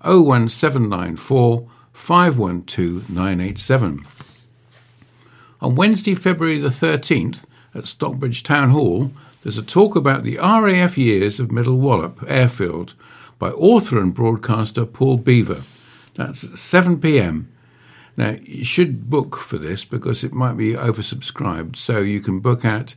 01794 512 987. On Wednesday, February the 13th, at Stockbridge Town Hall, there's a talk about the RAF years of Middle Wallop Airfield by author and broadcaster Paul Beaver. That's at 7 p.m. Now, you should book for this because it might be oversubscribed, so you can book at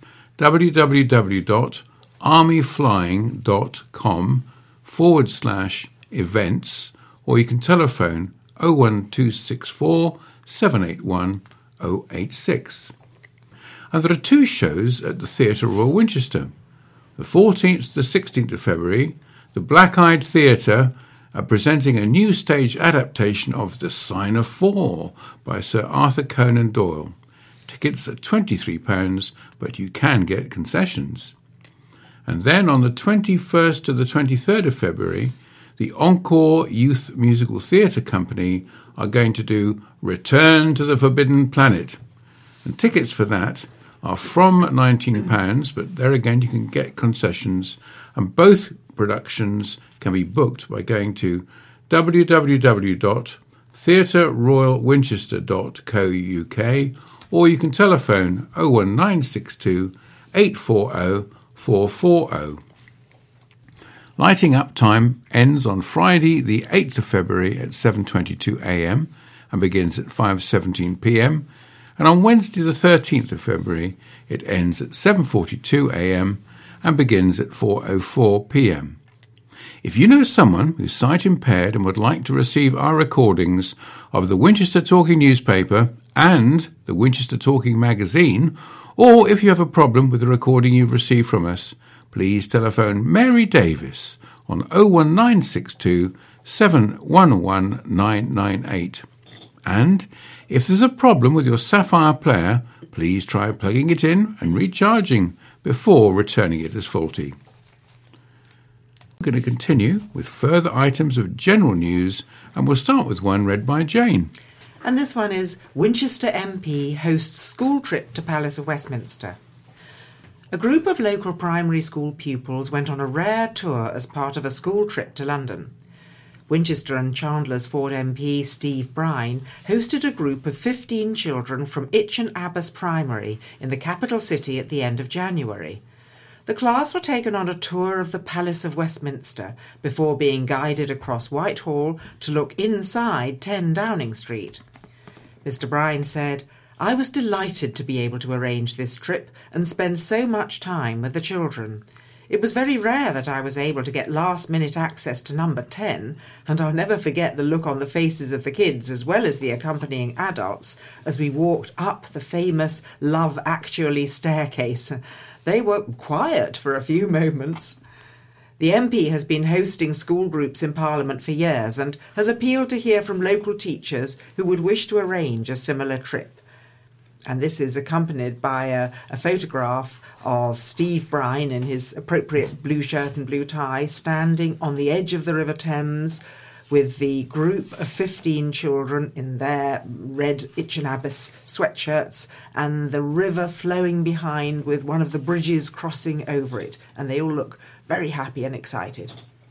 www.armyflying.com/events, or you can telephone 01264 781 086. And there are two shows at the Theatre Royal Winchester. The 14th to 16th of February, the Black Eyed Theatre are presenting a new stage adaptation of The Sign of Four by Sir Arthur Conan Doyle. Tickets are £23, but you can get concessions. And then on the 21st to the 23rd of February, the Encore Youth Musical Theatre Company are going to do Return to the Forbidden Planet. And tickets for that are from £19, but there again you can get concessions, and both productions can be booked by going to www.theatreroyalwinchester.co.uk, or you can telephone 01962 840 440. Lighting up time ends on Friday the 8th of February at 7:22 a.m. and begins at 5:17 p.m. And on Wednesday the 13th of February it ends at 7:42 a.m. and begins at 4:04 p.m. If you know someone who's sight impaired and would like to receive our recordings of the Winchester Talking newspaper and the Winchester Talking magazine, or if you have a problem with the recording you've received from us, please telephone Mary Davis on 01962 711 998. And if there's a problem with your Sapphire player, please try plugging it in and recharging before returning it as faulty. We're going to continue with further items of general news, and we'll start with one read by Jane. And this one is Winchester MP hosts school trip to Palace of Westminster. A group of local primary school pupils went on a rare tour as part of a school trip to London. Winchester and Chandler's Ford MP Steve Brine hosted a group of 15 children from Itchen Abbas Primary in the capital city at the end of January. The class were taken on a tour of the Palace of Westminster before being guided across Whitehall to look inside 10 Downing Street. Mr. Brine said, "I was delighted to be able to arrange this trip and spend so much time with the children. It was very rare that I was able to get last-minute access to number 10, and I'll never forget the look on the faces of the kids as well as the accompanying adults as we walked up the famous Love Actually staircase. They were quiet for a few moments." The MP has been hosting school groups in Parliament for years and has appealed to hear from local teachers who would wish to arrange a similar trip. And this is accompanied by a photograph of Steve Brine in his appropriate blue shirt and blue tie, standing on the edge of the River Thames with the group of 15 children in their red Itchinabis sweatshirts and the river flowing behind with one of the bridges crossing over it. And they all look very happy and excited.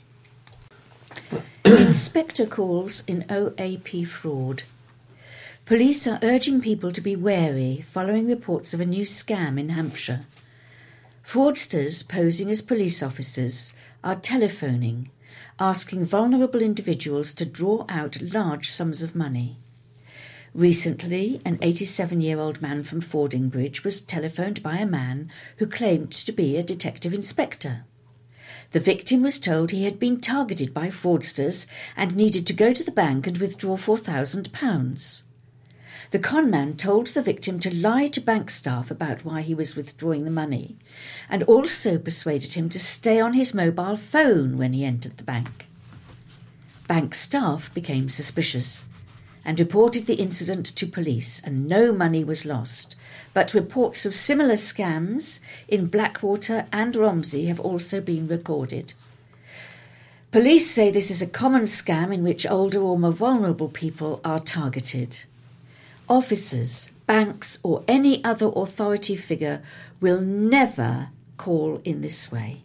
Inspector calls in OAP fraud. Police are urging people to be wary following reports of a new scam in Hampshire. Fraudsters posing as police officers are telephoning, asking vulnerable individuals to draw out large sums of money. Recently, an 87-year-old man from Fordingbridge was telephoned by a man who claimed to be a detective inspector. The victim was told he had been targeted by fraudsters and needed to go to the bank and withdraw £4,000. The conman told the victim to lie to bank staff about why he was withdrawing the money, and also persuaded him to stay on his mobile phone when he entered the bank. Bank staff became suspicious and reported the incident to police, and no money was lost, but reports of similar scams in Blackwater and Romsey have also been recorded. Police say this is a common scam in which older or more vulnerable people are targeted. Officers, banks or any other authority figure will never call in this way.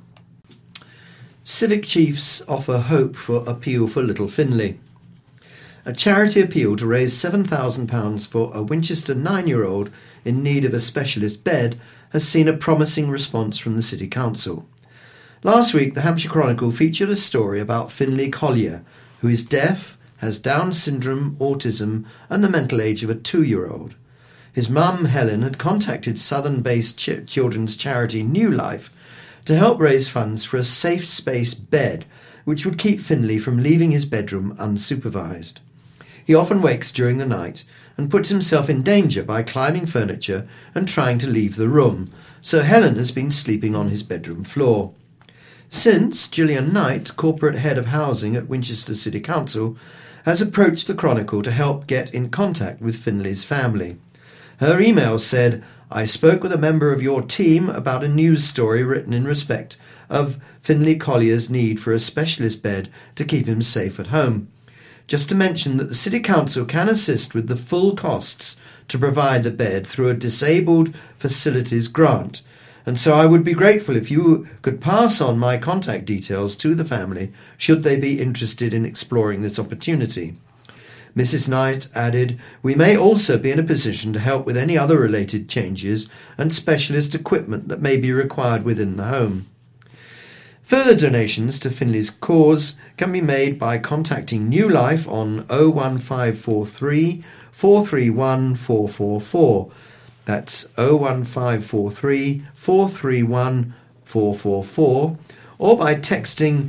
Civic chiefs offer hope for appeal for Little Finlay. A charity appeal to raise £7,000 for a Winchester 9-year-old in need of a specialist bed has seen a promising response from the City Council. Last week, the Hampshire Chronicle featured a story about Finlay Collier, who is deaf, has Down syndrome, autism and the mental age of a 2-year-old. His mum, Helen, had contacted Southern-based children's charity New Life to help raise funds for a safe space bed which would keep Finlay from leaving his bedroom unsupervised. He often wakes during the night and puts himself in danger by climbing furniture and trying to leave the room, so Helen has been sleeping on his bedroom floor. Since, Gillian Knight, corporate head of housing at Winchester City Council, has approached the Chronicle to help get in contact with Finlay's family. Her email said, "I spoke with a member of your team about a news story written in respect of Finlay Collier's need for a specialist bed to keep him safe at home. Just to mention that the City Council can assist with the full costs to provide the bed through a disabled facilities grant, and so I would be grateful if you could pass on my contact details to the family should they be interested in exploring this opportunity." Mrs. Knight added, "We may also be in a position to help with any other related changes and specialist equipment that may be required within the home." Further donations to Finlay's cause can be made by contacting New Life on 01543 431 444. That's 01543 431 444, or by texting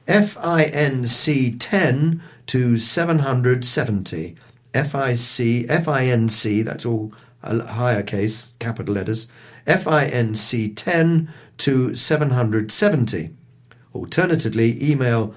FINC10 to 770. FINC, that's all higher case, capital letters, FINC10 to 770. Alternatively, email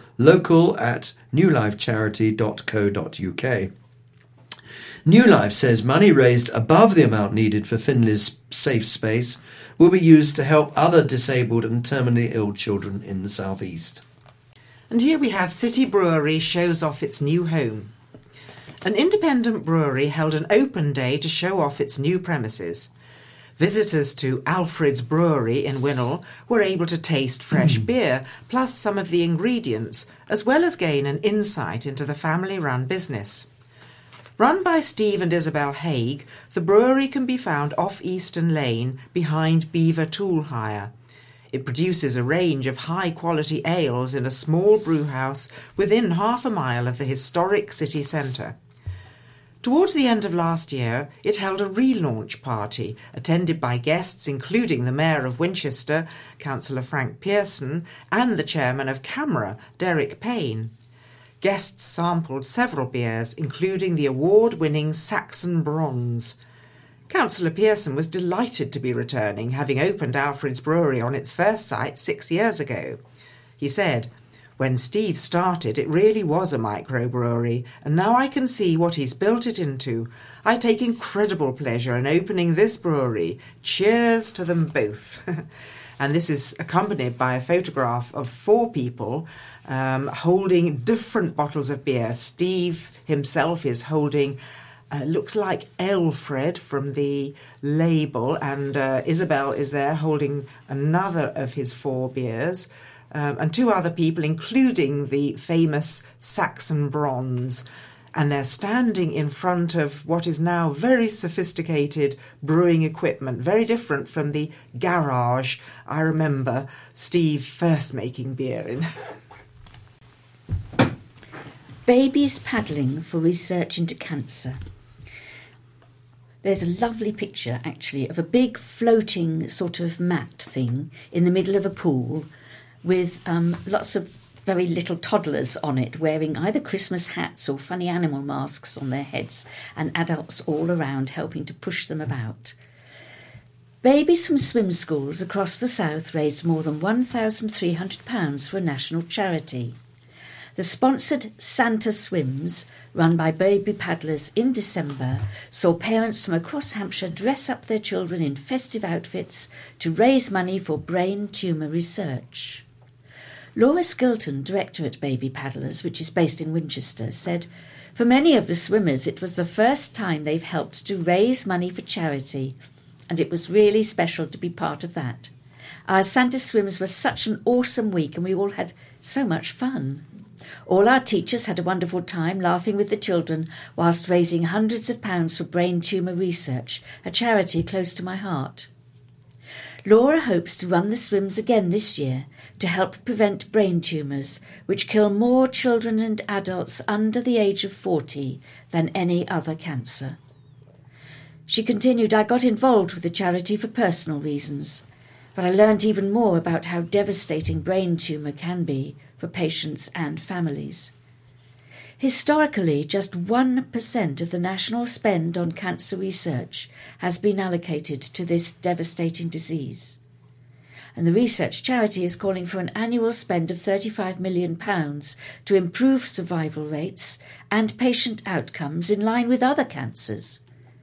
local@newlifecharity.co.uk. New Life says money raised above the amount needed for Finlay's safe space will be used to help other disabled and terminally ill children in the South East. And here we have City Brewery shows off its new home. An independent brewery held an open day to show off its new premises. Visitors to Alfred's Brewery in Winnell were able to taste fresh beer, plus some of the ingredients, as well as gain an insight into the family-run business. Run by Steve and Isabel Haig, the brewery can be found off Eastern Lane behind Beaver Tool Hire. It produces a range of high-quality ales in a small brewhouse within half a mile of the historic city centre. Towards the end of last year, it held a relaunch party, attended by guests including the Mayor of Winchester, Councillor Frank Pearson, and the Chairman of CAMRA, Derek Payne. Guests sampled several beers, including the award-winning Saxon Bronze. Councillor Pearson was delighted to be returning, having opened Alfred's Brewery on its first site 6 years ago. He said, "When Steve started, it really was a microbrewery, and now I can see what he's built it into. I take incredible pleasure in opening this brewery. Cheers to them both." And this is accompanied by a photograph of 4 people holding different bottles of beer. Steve himself is holding, looks like Alfred from the label, and Isabel is there holding another of his 4 beers, and 2 other people, including the famous Saxon Bronze. And they're standing in front of what is now very sophisticated brewing equipment, very different from the garage I remember Steve first making beer in. Babies paddling for research into cancer. There's a lovely picture, actually, of a big floating sort of mat thing in the middle of a pool with lots of very little toddlers on it, wearing either Christmas hats or funny animal masks on their heads, and adults all around helping to push them about. Babies from swim schools across the south raised more than £1,300 for a national charity. The sponsored Santa Swims, run by baby paddlers in December, saw parents from across Hampshire dress up their children in festive outfits to raise money for brain tumour research. Laura Skilton, director at Baby Paddlers, which is based in Winchester, said, "For many of the swimmers, it was the first time they've helped to raise money for charity, and it was really special to be part of that. Our Santa Swims was such an awesome week, and we all had so much fun. All our teachers had a wonderful time laughing with the children whilst raising hundreds of pounds for brain tumour research, a charity close to my heart." Laura hopes to run the swims again this year to help prevent brain tumours, which kill more children and adults under the age of 40 than any other cancer. She continued, "I got involved with the charity for personal reasons, but I learned even more about how devastating brain tumour can be for patients and families. Historically, just 1% of the national spend on cancer research has been allocated to this devastating disease. And the research charity is calling for an annual spend of £35 million to improve survival rates and patient outcomes in line with other cancers.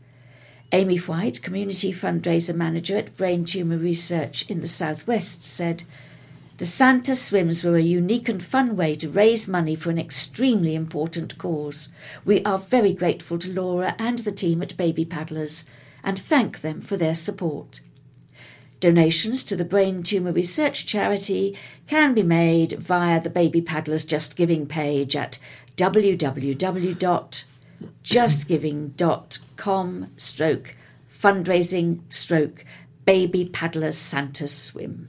Amy White, Community Fundraiser Manager at Brain Tumour Research in the South West, said, "The Santa Swims were a unique and fun way to raise money for an extremely important cause. We are very grateful to Laura and the team at Baby Paddlers and thank them for their support. Donations to the Brain Tumour Research Charity can be made via the Baby Paddlers Just Giving page at www.justgiving.com/fundraising/Baby Paddlers Santa Swim."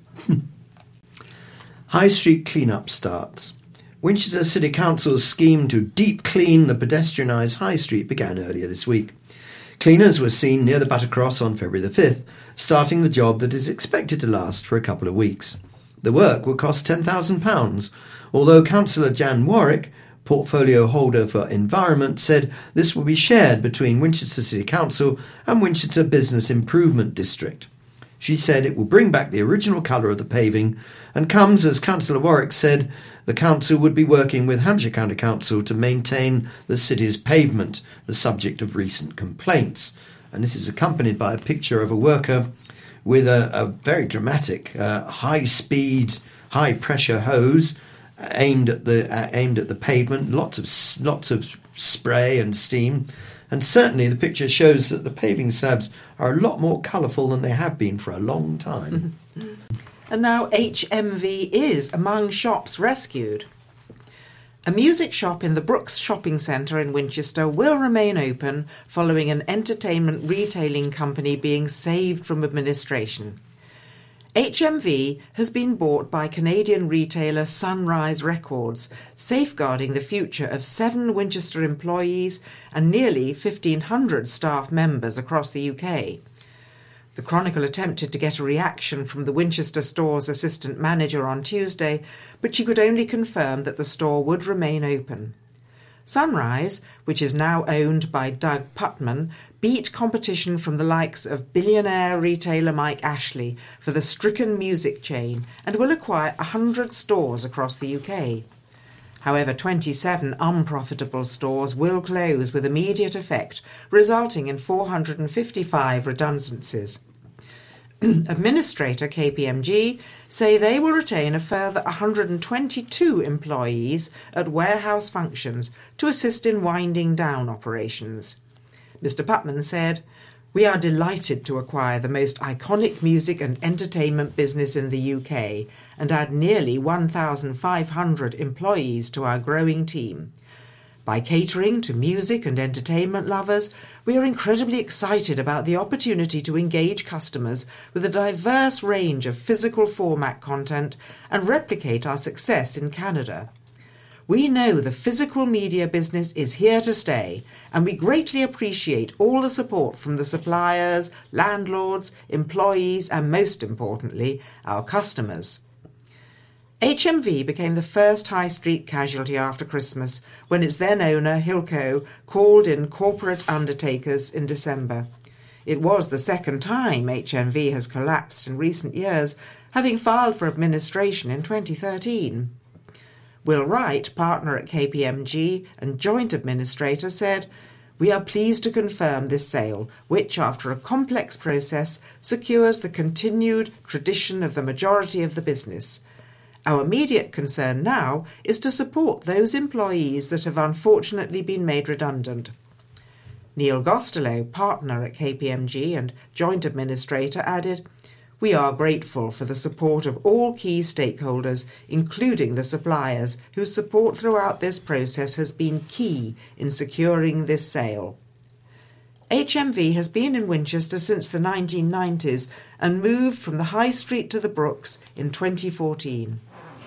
High Street clean-up starts. Winchester City Council's scheme to deep clean the pedestrianised High Street began earlier this week. Cleaners were seen near the Buttercross on February the 5th, starting the job that is expected to last for a couple of weeks. The work will cost £10,000, although Councillor Jan Warwick, portfolio holder for Environment, said this will be shared between Winchester City Council and Winchester Business Improvement District. She said it will bring back the original colour of the paving and comes, as Councillor Warwick said, the council would be working with Hampshire County Council to maintain the city's pavement, the subject of recent complaints. And this is accompanied by a picture of a worker with a very dramatic high-speed, high-pressure hose aimed at the pavement, lots of spray and steam. And certainly the picture shows that the paving slabs are a lot more colourful than they have been for a long time. And now HMV is among shops rescued. A music shop in the Brooks Shopping Centre in Winchester will remain open following an entertainment retailing company being saved from administration. HMV has been bought by Canadian retailer Sunrise Records, safeguarding the future of 7 Winchester employees and nearly 1,500 staff members across the UK. The Chronicle attempted to get a reaction from the Winchester store's assistant manager on Tuesday, but she could only confirm that the store would remain open. Sunrise, which is now owned by Doug Putman, beat competition from the likes of billionaire retailer Mike Ashley for the stricken music chain and will acquire 100 stores across the UK. However, 27 unprofitable stores will close with immediate effect, resulting in 455 redundancies. Administrator KPMG say they will retain a further 122 employees at warehouse functions to assist in winding down operations. Mr. Putman said, "We are delighted to acquire the most iconic music and entertainment business in the UK and add nearly 1,500 employees to our growing team. By catering to music and entertainment lovers, we are incredibly excited about the opportunity to engage customers with a diverse range of physical format content and replicate our success in Canada. We know the physical media business is here to stay, and we greatly appreciate all the support from the suppliers, landlords, employees, and most importantly, our customers." HMV became the first high street casualty after Christmas when its then owner, Hilco, called in corporate undertakers in December. It was the second time HMV has collapsed in recent years, having filed for administration in 2013. Will Wright, partner at KPMG and joint administrator, said, "We are pleased to confirm this sale, which, after a complex process, secures the continued tradition of the majority of the business. Our immediate concern now is to support those employees that have unfortunately been made redundant." Neil Gostelow, partner at KPMG and joint administrator, added, "We are grateful for the support of all key stakeholders, including the suppliers, whose support throughout this process has been key in securing this sale." HMV has been in Winchester since the 1990s and moved from the High Street to the Brooks in 2014.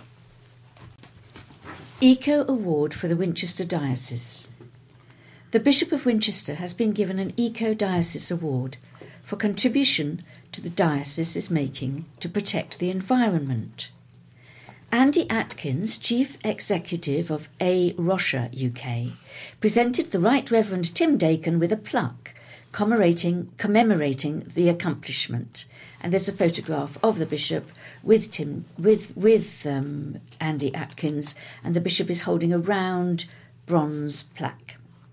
Eco Award for the Winchester Diocese. The Bishop of Winchester has been given an Eco Diocese Award for contribution to the diocese is making to protect the environment. Andy Atkins, Chief Executive of A. Rocha UK, presented the Right Reverend Tim Dakin with a plaque commemorating the accomplishment. And there's a photograph of the bishop with Andy Atkins, and the bishop is holding a round bronze plaque.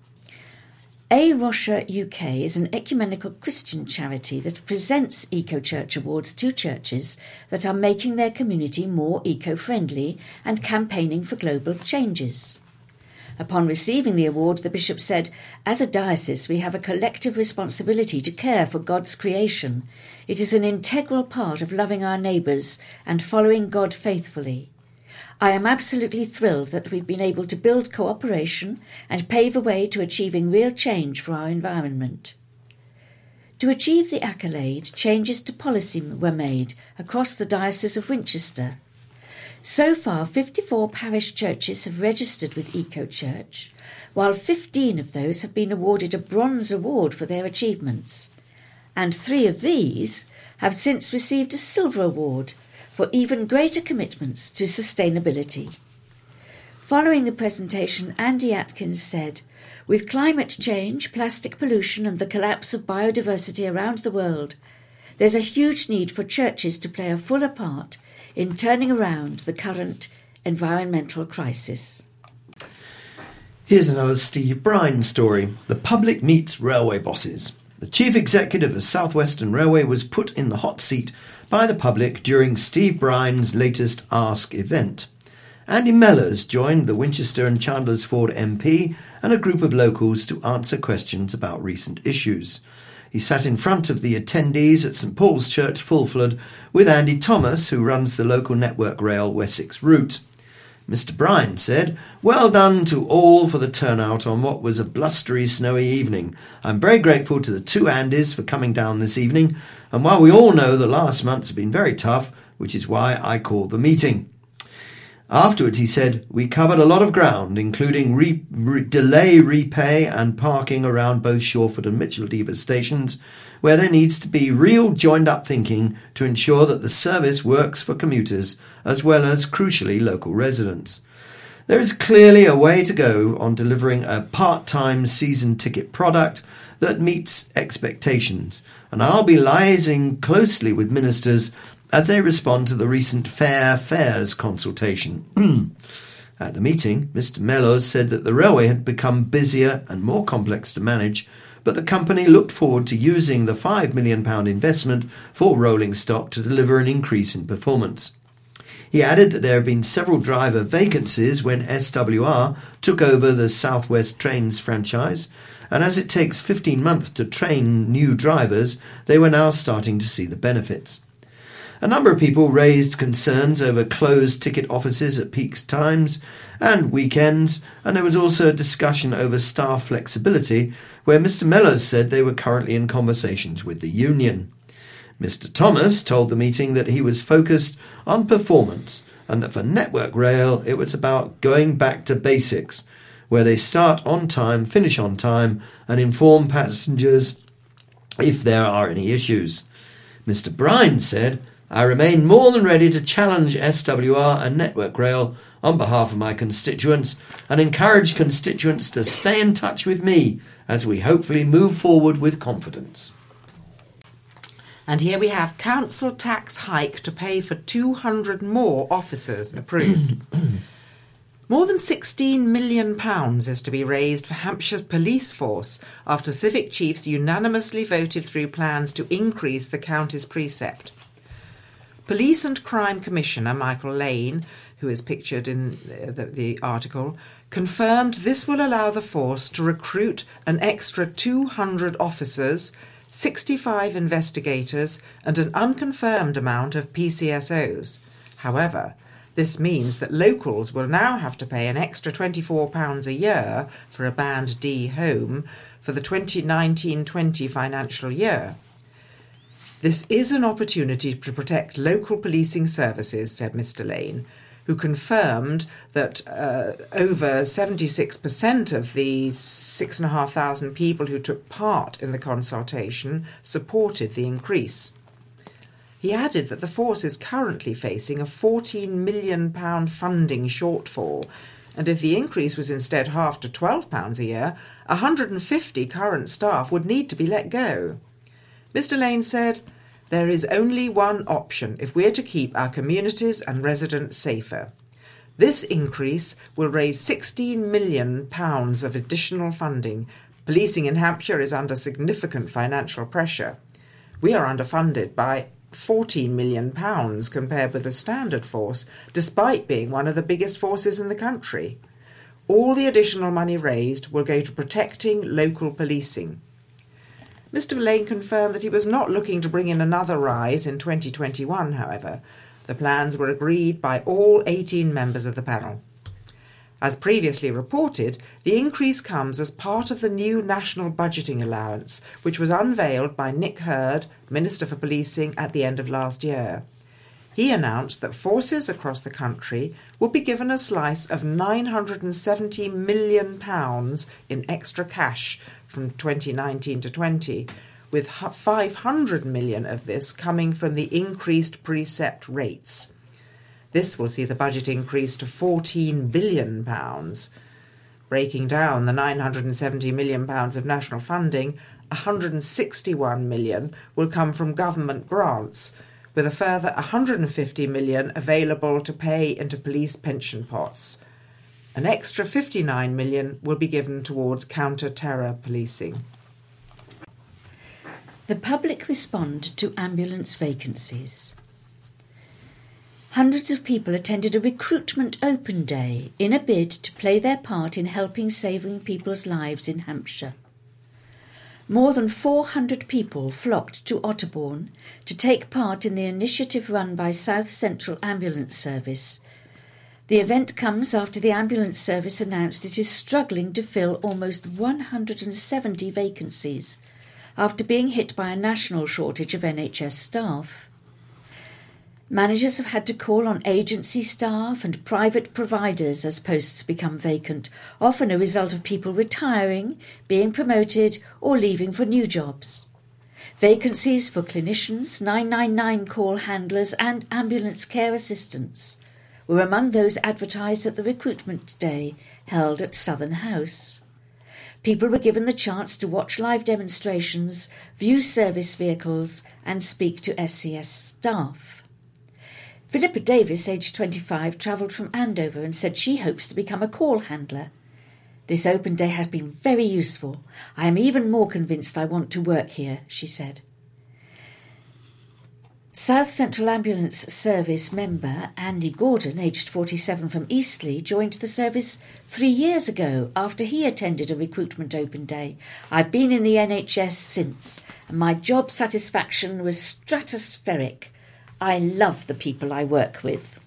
A. Rocha UK is an ecumenical Christian charity that presents Eco-Church Awards to churches that are making their community more eco-friendly and campaigning for global changes. Upon receiving the award, the bishop said, "As a diocese, we have a collective responsibility to care for God's creation. It is an integral part of loving our neighbours and following God faithfully. I am absolutely thrilled that we've been able to build cooperation and pave a way to achieving real change for our environment." To achieve the accolade, changes to policy were made across the Diocese of Winchester. So far, 54 parish churches have registered with Eco-Church, while 15 of those have been awarded a bronze award for their achievements, and 3 of these have since received a silver award for even greater commitments to sustainability. Following the presentation, Andy Atkins said, "With climate change, plastic pollution and the collapse of biodiversity around the world, there's a huge need for churches to play a fuller part in turning around the current environmental crisis." Here's another Steve Brine story. The public meets railway bosses. The chief executive of South Western Railway was put in the hot seat by the public during Steve Brine's latest Ask event. Andy Mellors joined the Winchester and Chandlersford MP and a group of locals to answer questions about recent issues. He sat in front of the attendees at St Paul's Church, Fulford, with Andy Thomas, who runs the local Network Rail Wessex route. Mr Brine said, "Well done to all for the turnout on what was a blustery, snowy evening. I'm very grateful to the 2 Andys for coming down this evening, and while we all know the last months have been very tough, which is why I called the meeting." Afterwards, he said, "We covered a lot of ground, including delay repay and parking around both Shawford and Micheldever stations, where there needs to be real joined-up thinking to ensure that the service works for commuters as well as, crucially, local residents. There is clearly a way to go on delivering a part-time season ticket product that meets expectations, and I'll be liaising closely with ministers as they respond to the recent Fair Fares consultation. At the meeting, Mr Mellows said that the railway had become busier and more complex to manage, but the company looked forward to using the £5 million investment for rolling stock to deliver an increase in performance. He added that there have been several driver vacancies when SWR took over the South West Trains franchise, and as it takes 15 months to train new drivers, they were now starting to see the benefits. A number of people raised concerns over closed ticket offices at peak times and weekends, and there was also a discussion over staff flexibility, where Mr Mellows said they were currently in conversations with the union. Mr Thomas told the meeting that he was focused on performance and that for Network Rail it was about going back to basics, where they start on time, finish on time and inform passengers if there are any issues. Mr Brine said, "I remain more than ready to challenge SWR and Network Rail on behalf of my constituents and encourage constituents to stay in touch with me as we hopefully move forward with confidence." And here we have council tax hike to pay for 200 more officers approved. More than £16 million is to be raised for Hampshire's police force after civic chiefs unanimously voted through plans to increase the county's precept. Police and Crime Commissioner Michael Lane, who is pictured in the article, confirmed this will allow the force to recruit an extra 200 officers, 65 investigators and an unconfirmed amount of PCSOs. However, this means that locals will now have to pay an extra £24 a year for a Band D home for the 2019-20 financial year. This is an opportunity to protect local policing services, said Mr Lane, who confirmed that over 76% of the 6,500 people who took part in the consultation supported the increase. He added that the force is currently facing a £14 million funding shortfall, and if the increase was instead halved to £12 a year, 150 current staff would need to be let go. Mr Lane said, "There is only one option if we're to keep our communities and residents safer. This increase will raise £16 million of additional funding. Policing in Hampshire is under significant financial pressure. We are underfunded by £14 million compared with the standard force, despite being one of the biggest forces in the country. All the additional money raised will go to protecting local policing." Mr Lane confirmed that he was not looking to bring in another rise in 2021, however. The plans were agreed by all 18 members of the panel. As previously reported, the increase comes as part of the new National Budgeting Allowance, which was unveiled by Nick Hurd, Minister for Policing, at the end of last year. He announced that forces across the country would be given a slice of £970 million in extra cash from 2019 to 20, with £500 million of this coming from the increased precept rates. This will see the budget increase to £14 billion. Breaking down the £970 million of national funding, £161 million will come from government grants, with a further £150 million available to pay into police pension pots. An extra £59 million will be given towards counter-terror policing. The public respond to ambulance vacancies. Hundreds of people attended a recruitment open day in a bid to play their part in helping saving people's lives in Hampshire. More than 400 people flocked to Otterbourne to take part in the initiative run by South Central Ambulance Service. The event comes after the ambulance service announced it is struggling to fill almost 170 vacancies after being hit by a national shortage of NHS staff. Managers have had to call on agency staff and private providers as posts become vacant, often a result of people retiring, being promoted or leaving for new jobs. Vacancies for clinicians, 999 call handlers and ambulance care assistants were among those advertised at the recruitment day held at Southern House. People were given the chance to watch live demonstrations, view service vehicles and speak to SCS staff. Philippa Davis, aged 25, travelled from Andover and said she hopes to become a call handler. This open day has been very useful. I am even more convinced I want to work here, she said. South Central Ambulance Service member Andy Gordon, aged 47 from Eastleigh, joined the service 3 years ago after he attended a recruitment open day. I've been in the NHS since, and my job satisfaction was stratospheric. I love the people I work with.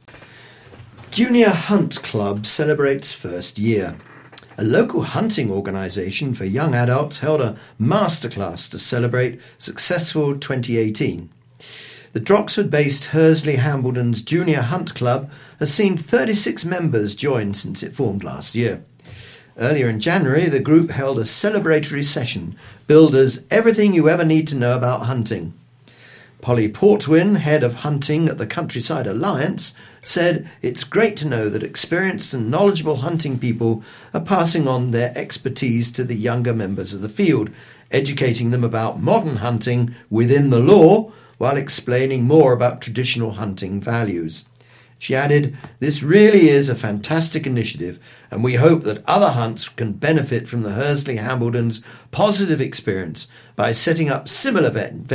Junior Hunt Club celebrates first year. A local hunting organisation for young adults held a masterclass to celebrate successful 2018. The Droxford-based Hursley Hambledon's Junior Hunt Club has seen 36 members join since it formed last year. Earlier in January, the group held a celebratory session billed as Everything You Ever Need to Know About Hunting. Polly Portwin, head of hunting at the Countryside Alliance, said it's great to know that experienced and knowledgeable hunting people are passing on their expertise to the younger members of the field, educating them about modern hunting within the law while explaining more about traditional hunting values. She added, "This really is a fantastic initiative, and we hope that other hunts can benefit from the Hursley Hambledon's positive experience by setting up similar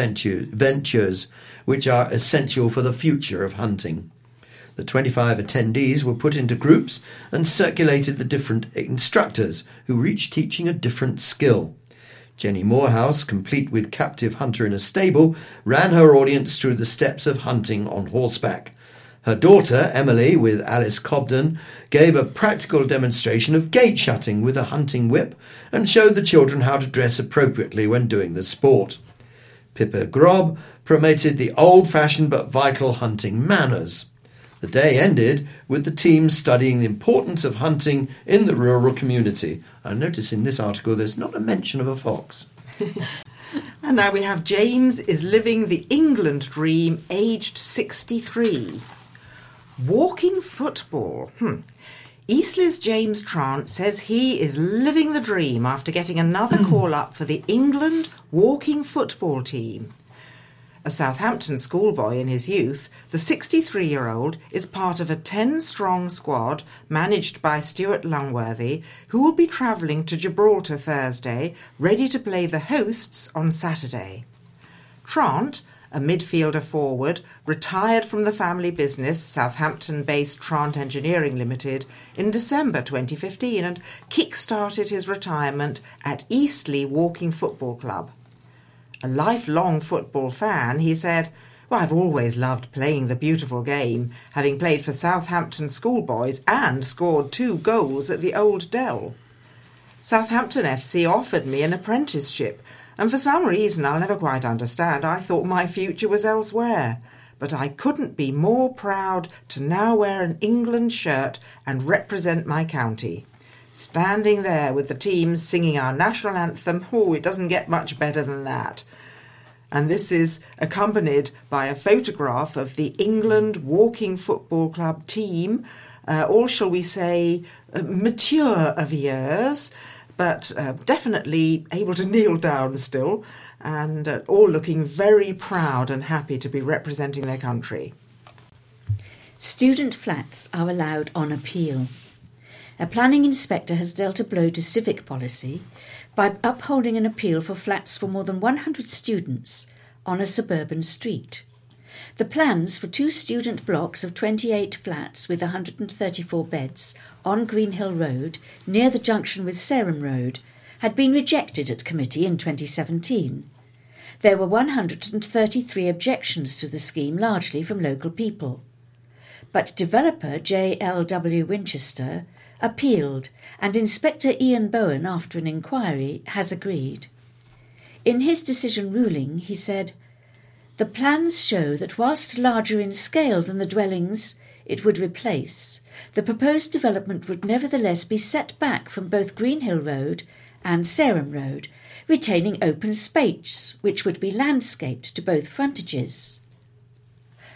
ventures which are essential for the future of hunting." The 25 attendees were put into groups and circulated the different instructors, who each teaching a different skill. Jenny Morehouse, complete with Captive Hunter in a Stable, ran her audience through the steps of hunting on horseback. Her daughter, Emily, with Alice Cobden, gave a practical demonstration of gate shutting with a hunting whip and showed the children how to dress appropriately when doing the sport. Pippa Grob promoted the old-fashioned but vital hunting manners. The day ended with the team studying the importance of hunting in the rural community. I notice in this article there's not a mention of a fox. And now we have James is living the England dream, aged 63. Walking football. Eastleigh's James Trant says he is living the dream after getting another call-up for the England walking football team. A Southampton schoolboy in his youth, the 63-year-old is part of a 10-strong squad managed by Stuart Longworthy, who will be travelling to Gibraltar Thursday, ready to play the hosts on Saturday. Trant, a midfielder forward, retired from the family business Southampton-based Trant Engineering Limited in December 2015 and kick-started his retirement at Eastleigh Walking Football Club. A lifelong football fan, he said, "Well, I've always loved playing the beautiful game, having played for Southampton schoolboys and scored 2 goals at the Old Dell. Southampton FC offered me an apprenticeship, and for some reason I'll never quite understand, I thought my future was elsewhere. But I couldn't be more proud to now wear an England shirt and represent my county. Standing there with the team singing our national anthem, it doesn't get much better than that." And this is accompanied by a photograph of the England Walking Football Club team, all, shall we say, mature of years, but definitely able to kneel down still, and all looking very proud and happy to be representing their country. Student flats are allowed on appeal. A planning inspector has dealt a blow to civic policy by upholding an appeal for flats for more than 100 students on a suburban street. The plans for 2 student blocks of 28 flats with 134 beds on Greenhill Road, near the junction with Sarum Road, had been rejected at committee in 2017. There were 133 objections to the scheme, largely from local people. But developer JLW Winchester appealed, and Inspector Ian Bowen, after an inquiry, has agreed. In his decision ruling, he said, "The plans show that whilst larger in scale than the dwellings it would replace, the proposed development would nevertheless be set back from both Greenhill Road and Sarum Road, retaining open space which would be landscaped to both frontages."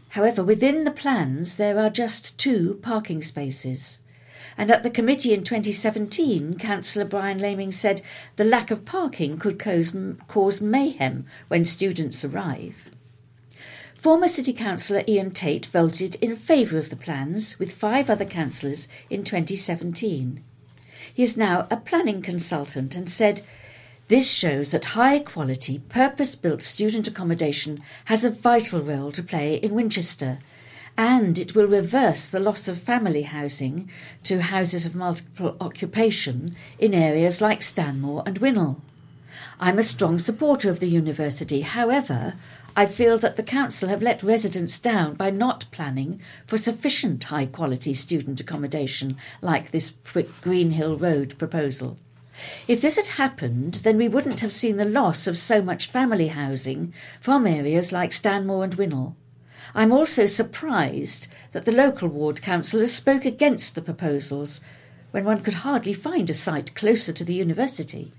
However, within the plans there are just 2 parking spaces. And at the committee in 2017, Councillor Brian Laming said the lack of parking could cause mayhem when students arrive. Former City Councillor Ian Tate voted in favour of the plans with 5 other councillors in 2017. He is now a planning consultant and said, "This shows that high-quality, purpose-built student accommodation has a vital role to play in Winchester, and it will reverse the loss of family housing to houses of multiple occupation in areas like Stanmore and Winnell. I'm a strong supporter of the university. However, I feel that the council have let residents down by not planning for sufficient high-quality student accommodation like this Greenhill Road proposal. If this had happened, then we wouldn't have seen the loss of so much family housing from areas like Stanmore and Winnell. I'm also surprised that the local ward councillors spoke against the proposals when one could hardly find a site closer to the university."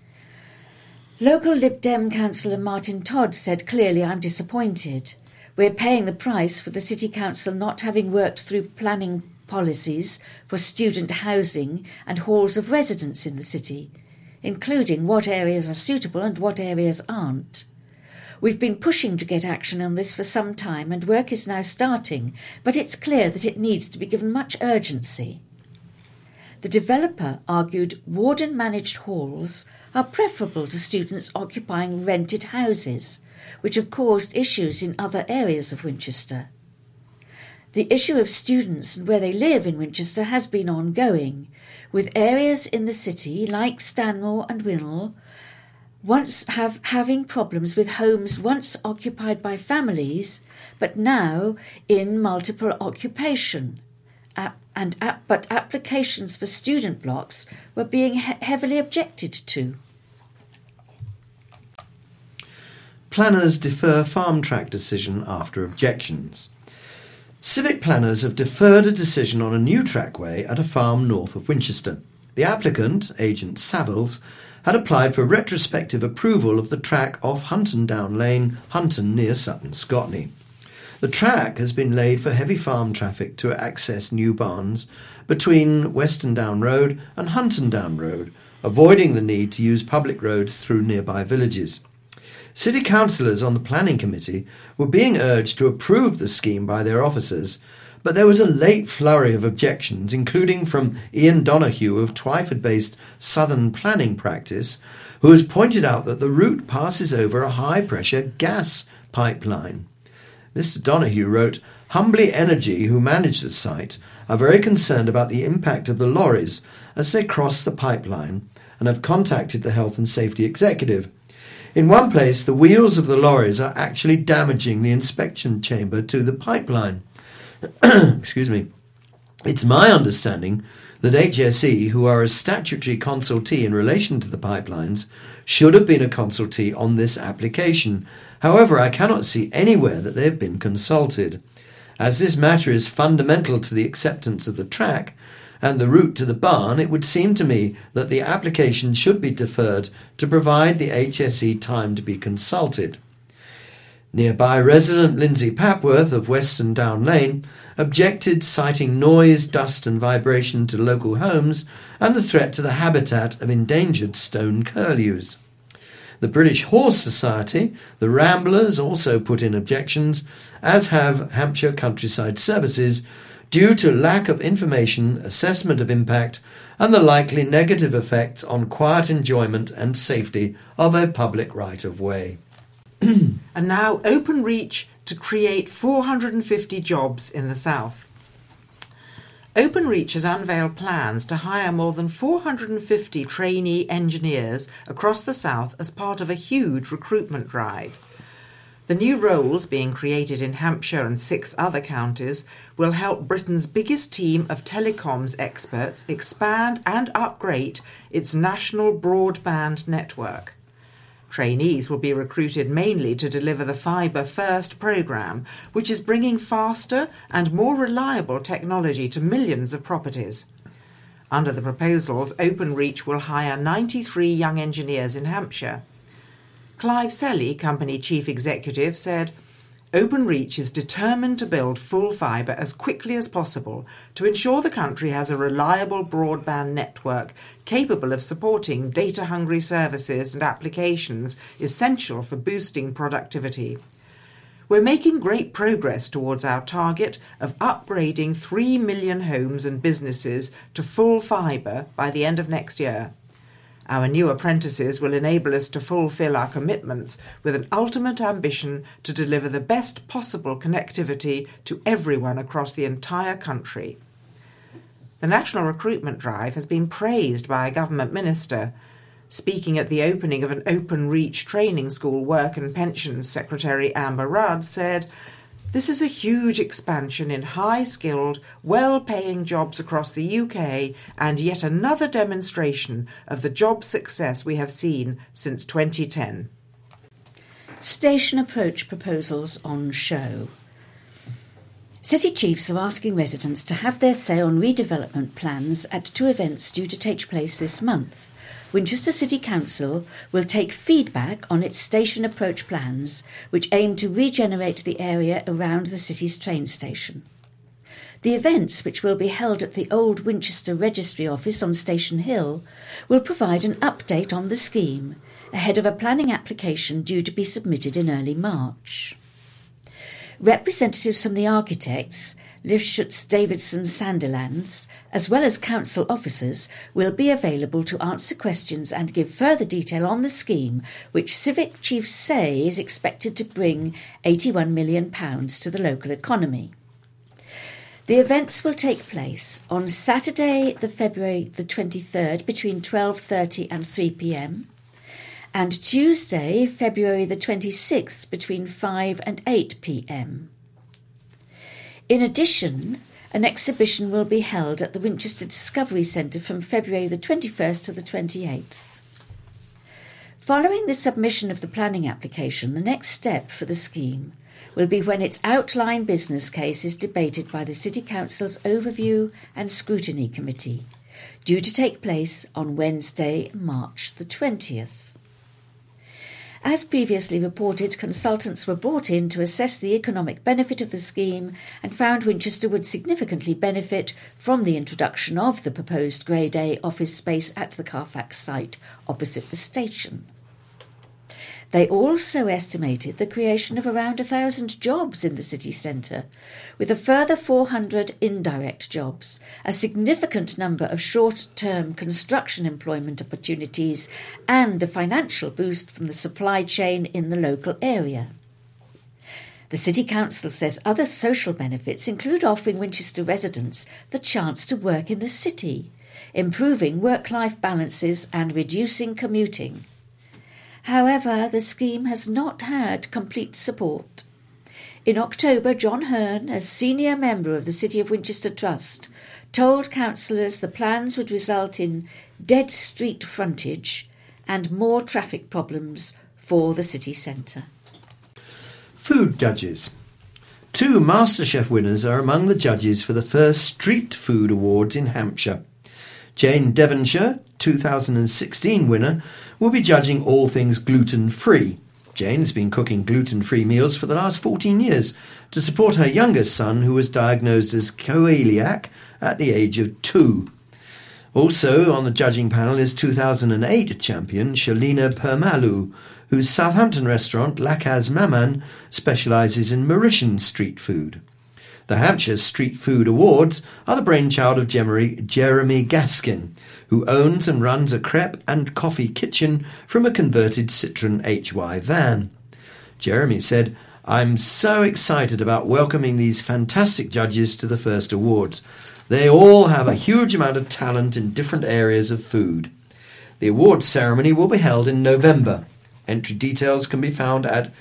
Local Lib Dem councillor Martin Todd said, "Clearly I'm disappointed. We're paying the price for the City Council not having worked through planning policies for student housing and halls of residence in the city, including what areas are suitable and what areas aren't. We've been pushing to get action on this for some time and work is now starting, but it's clear that it needs to be given much urgency." The developer argued warden-managed halls are preferable to students occupying rented houses, which have caused issues in other areas of Winchester. The issue of students and where they live in Winchester has been ongoing, with areas in the city like Stanmore and Winnell having problems with homes once occupied by families, but now in multiple occupation. But applications for student blocks were being heavily objected to. Planners defer farm track decision after objections. Civic planners have deferred a decision on a new trackway at a farm north of Winchester. The applicant, Agent Savills, had applied for retrospective approval of the track off Hunton Down Lane, Hunton near Sutton, Scotney. The track has been laid for heavy farm traffic to access New Barns between Weston Down Road and Hunton Down Road, avoiding the need to use public roads through nearby villages. City councillors on the planning committee were being urged to approve the scheme by their officers, but there was a late flurry of objections, including from Ian Donoghue of Twyford-based Southern Planning Practice, who has pointed out that the route passes over a high-pressure gas pipeline. Mr. Donoghue wrote, "Humbly Energy, who manage the site, are very concerned about the impact of the lorries as they cross the pipeline and have contacted the Health and Safety Executive. In one place, the wheels of the lorries are actually damaging the inspection chamber to the pipeline. Excuse me. It's my understanding that HSE, who are a statutory consultee in relation to the pipelines, should have been a consultee on this application. However, I cannot see anywhere that they have been consulted. As this matter is fundamental to the acceptance of the track and the route to the barn, it would seem to me that the application should be deferred to provide the HSE time to be consulted." Nearby resident Lindsay Papworth of Weston Down Lane objected, citing noise, dust and vibration to local homes and the threat to the habitat of endangered stone curlews. The British Horse Society, the Ramblers, also put in objections, as have Hampshire Countryside Services, due to lack of information, assessment of impact and the likely negative effects on quiet enjoyment and safety of a public right-of-way. And now Openreach to create 450 jobs in the south. Openreach has unveiled plans to hire more than 450 trainee engineers across the south as part of a huge recruitment drive. The new roles being created in Hampshire and 6 other counties will help Britain's biggest team of telecoms experts expand and upgrade its national broadband network. Trainees will be recruited mainly to deliver the Fibre First programme, which is bringing faster and more reliable technology to millions of properties. Under the proposals, Openreach will hire 93 young engineers in Hampshire. Clive Selly, company chief executive, said, Openreach is determined to build full fibre as quickly as possible to ensure the country has a reliable broadband network capable of supporting data-hungry services and applications essential for boosting productivity. We're making great progress towards our target of upgrading 3 million homes and businesses to full fibre by the end of next year. Our new apprentices will enable us to fulfil our commitments with an ultimate ambition to deliver the best possible connectivity to everyone across the entire country. The National Recruitment Drive has been praised by a government minister. Speaking at the opening of an Openreach training school, Work and Pensions Secretary Amber Rudd said, "This is a huge expansion in high-skilled, well-paying jobs across the UK and yet another demonstration of the job success we have seen since 2010. Station approach proposals on show. City chiefs are asking residents to have their say on redevelopment plans at two events due to take place this month. Winchester City Council will take feedback on its station approach plans, which aim to regenerate the area around the city's train station. The events, which will be held at the old Winchester Registry Office on Station Hill, will provide an update on the scheme ahead of a planning application due to be submitted in early March. Representatives from the architects, Lifschutz Davidson Sanderlands, as well as council officers, will be available to answer questions and give further detail on the scheme, which civic chiefs say is expected to bring £81 million to the local economy. The events will take place on Saturday, February the 23rd, between 12:30 and 3 p.m, and Tuesday, February the 26th, between 5 and 8 p.m. In addition, an exhibition will be held at the Winchester Discovery Centre from February the 21st to the 28th. Following the submission of the planning application, the next step for the scheme will be when its outline business case is debated by the City Council's Overview and Scrutiny Committee, due to take place on Wednesday, March the 20th. As previously reported, consultants were brought in to assess the economic benefit of the scheme and found Winchester would significantly benefit from the introduction of the proposed Grade A office space at the Carfax site opposite the station. They also estimated the creation of around 1,000 jobs in the city centre, with a further 400 indirect jobs, a significant number of short-term construction employment opportunities, and a financial boost from the supply chain in the local area. The City Council says other social benefits include offering Winchester residents the chance to work in the city, improving work-life balances and reducing commuting. However, the scheme has not had complete support. In October, John Hearn, a senior member of the City of Winchester Trust, told councillors the plans would result in dead street frontage and more traffic problems for the city centre. Food judges. 2 MasterChef winners are among the judges for the first Street Food Awards in Hampshire. Jane Devonshire, 2016 winner, will be judging all things gluten-free. Jane has been cooking gluten-free meals for the last 14 years to support her youngest son, who was diagnosed as coeliac at the age of 2. Also on the judging panel is 2008 champion Shalina Permalu, whose Southampton restaurant Lacaz Maman specialises in Mauritian street food. The Hampshire Street Food Awards are the brainchild of Jeremy Gaskin, who owns and runs a crepe and coffee kitchen from a converted Citroën HY van. Jeremy said, "I'm so excited about welcoming these fantastic judges to the first awards. They all have a huge amount of talent in different areas of food. The awards ceremony will be held in November. Entry details can be found at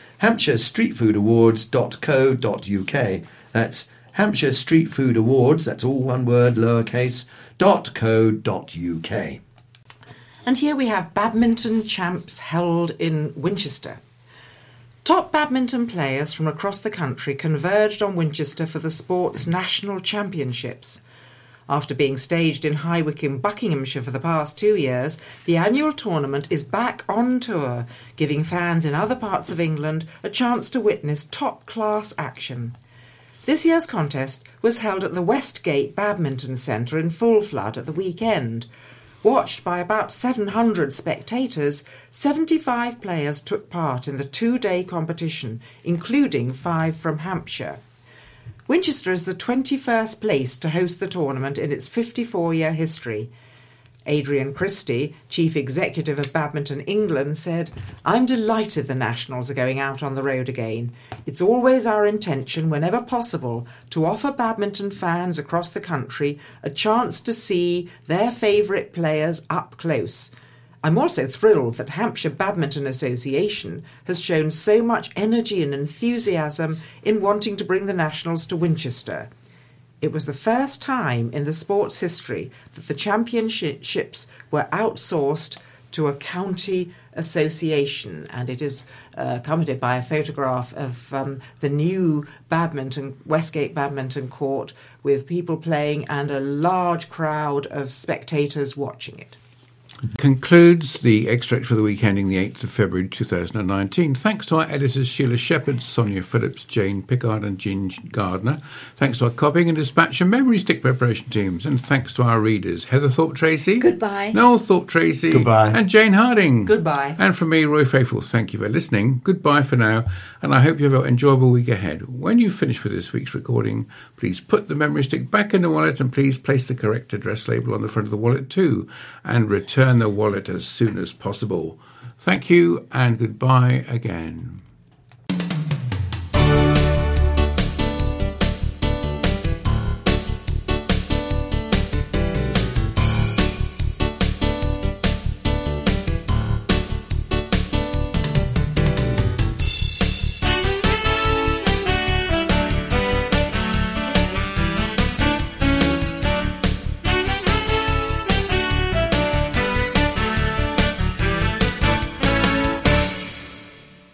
hampshirestreetfoodawards.co.uk. That's Hampshire Street Food Awards, that's all one word, lowercase, .co.uk. And here we have badminton champs held in Winchester. Top badminton players from across the country converged on Winchester for the sport's national championships. After being staged in High Wycombe, Buckinghamshire for the past 2 years, the annual tournament is back on tour, giving fans in other parts of England a chance to witness top-class action. This year's contest was held at the Westgate Badminton Centre in full flood at the weekend. Watched by about 700 spectators, 75 players took part in the 2-day competition, including 5 from Hampshire. Winchester is the 21st place to host the tournament in its 54-year history. Adrian Christie, Chief Executive of Badminton England, said, "I'm delighted the Nationals are going out on the road again. It's always our intention, whenever possible, to offer badminton fans across the country a chance to see their favourite players up close. I'm also thrilled that Hampshire Badminton Association has shown so much energy and enthusiasm in wanting to bring the Nationals to Winchester. It was the first time in the sport's history that the championships were outsourced to a county association," and it is accompanied by a photograph of the new Westgate Badminton Court with people playing and a large crowd of spectators watching it. Concludes the extract for the week ending the 8th of February 2019. Thanks to our editors Sheila Shepherd, Sonia Phillips, Jane Pickard and Jean Gardner. Thanks to our copying and dispatch and memory stick preparation teams. And thanks to our readers, Heather Thorpe-Tracy. Goodbye. Noel Thorpe-Tracy. Goodbye. And Jane Harding. Goodbye. And from me, Roy Faithfull, thank you for listening. Goodbye for now, and I hope you have an enjoyable week ahead. When you finish with this week's recording, please put the memory stick back in the wallet and please place the correct address label on the front of the wallet too, and return the wallet as soon as possible. Thank you and goodbye again.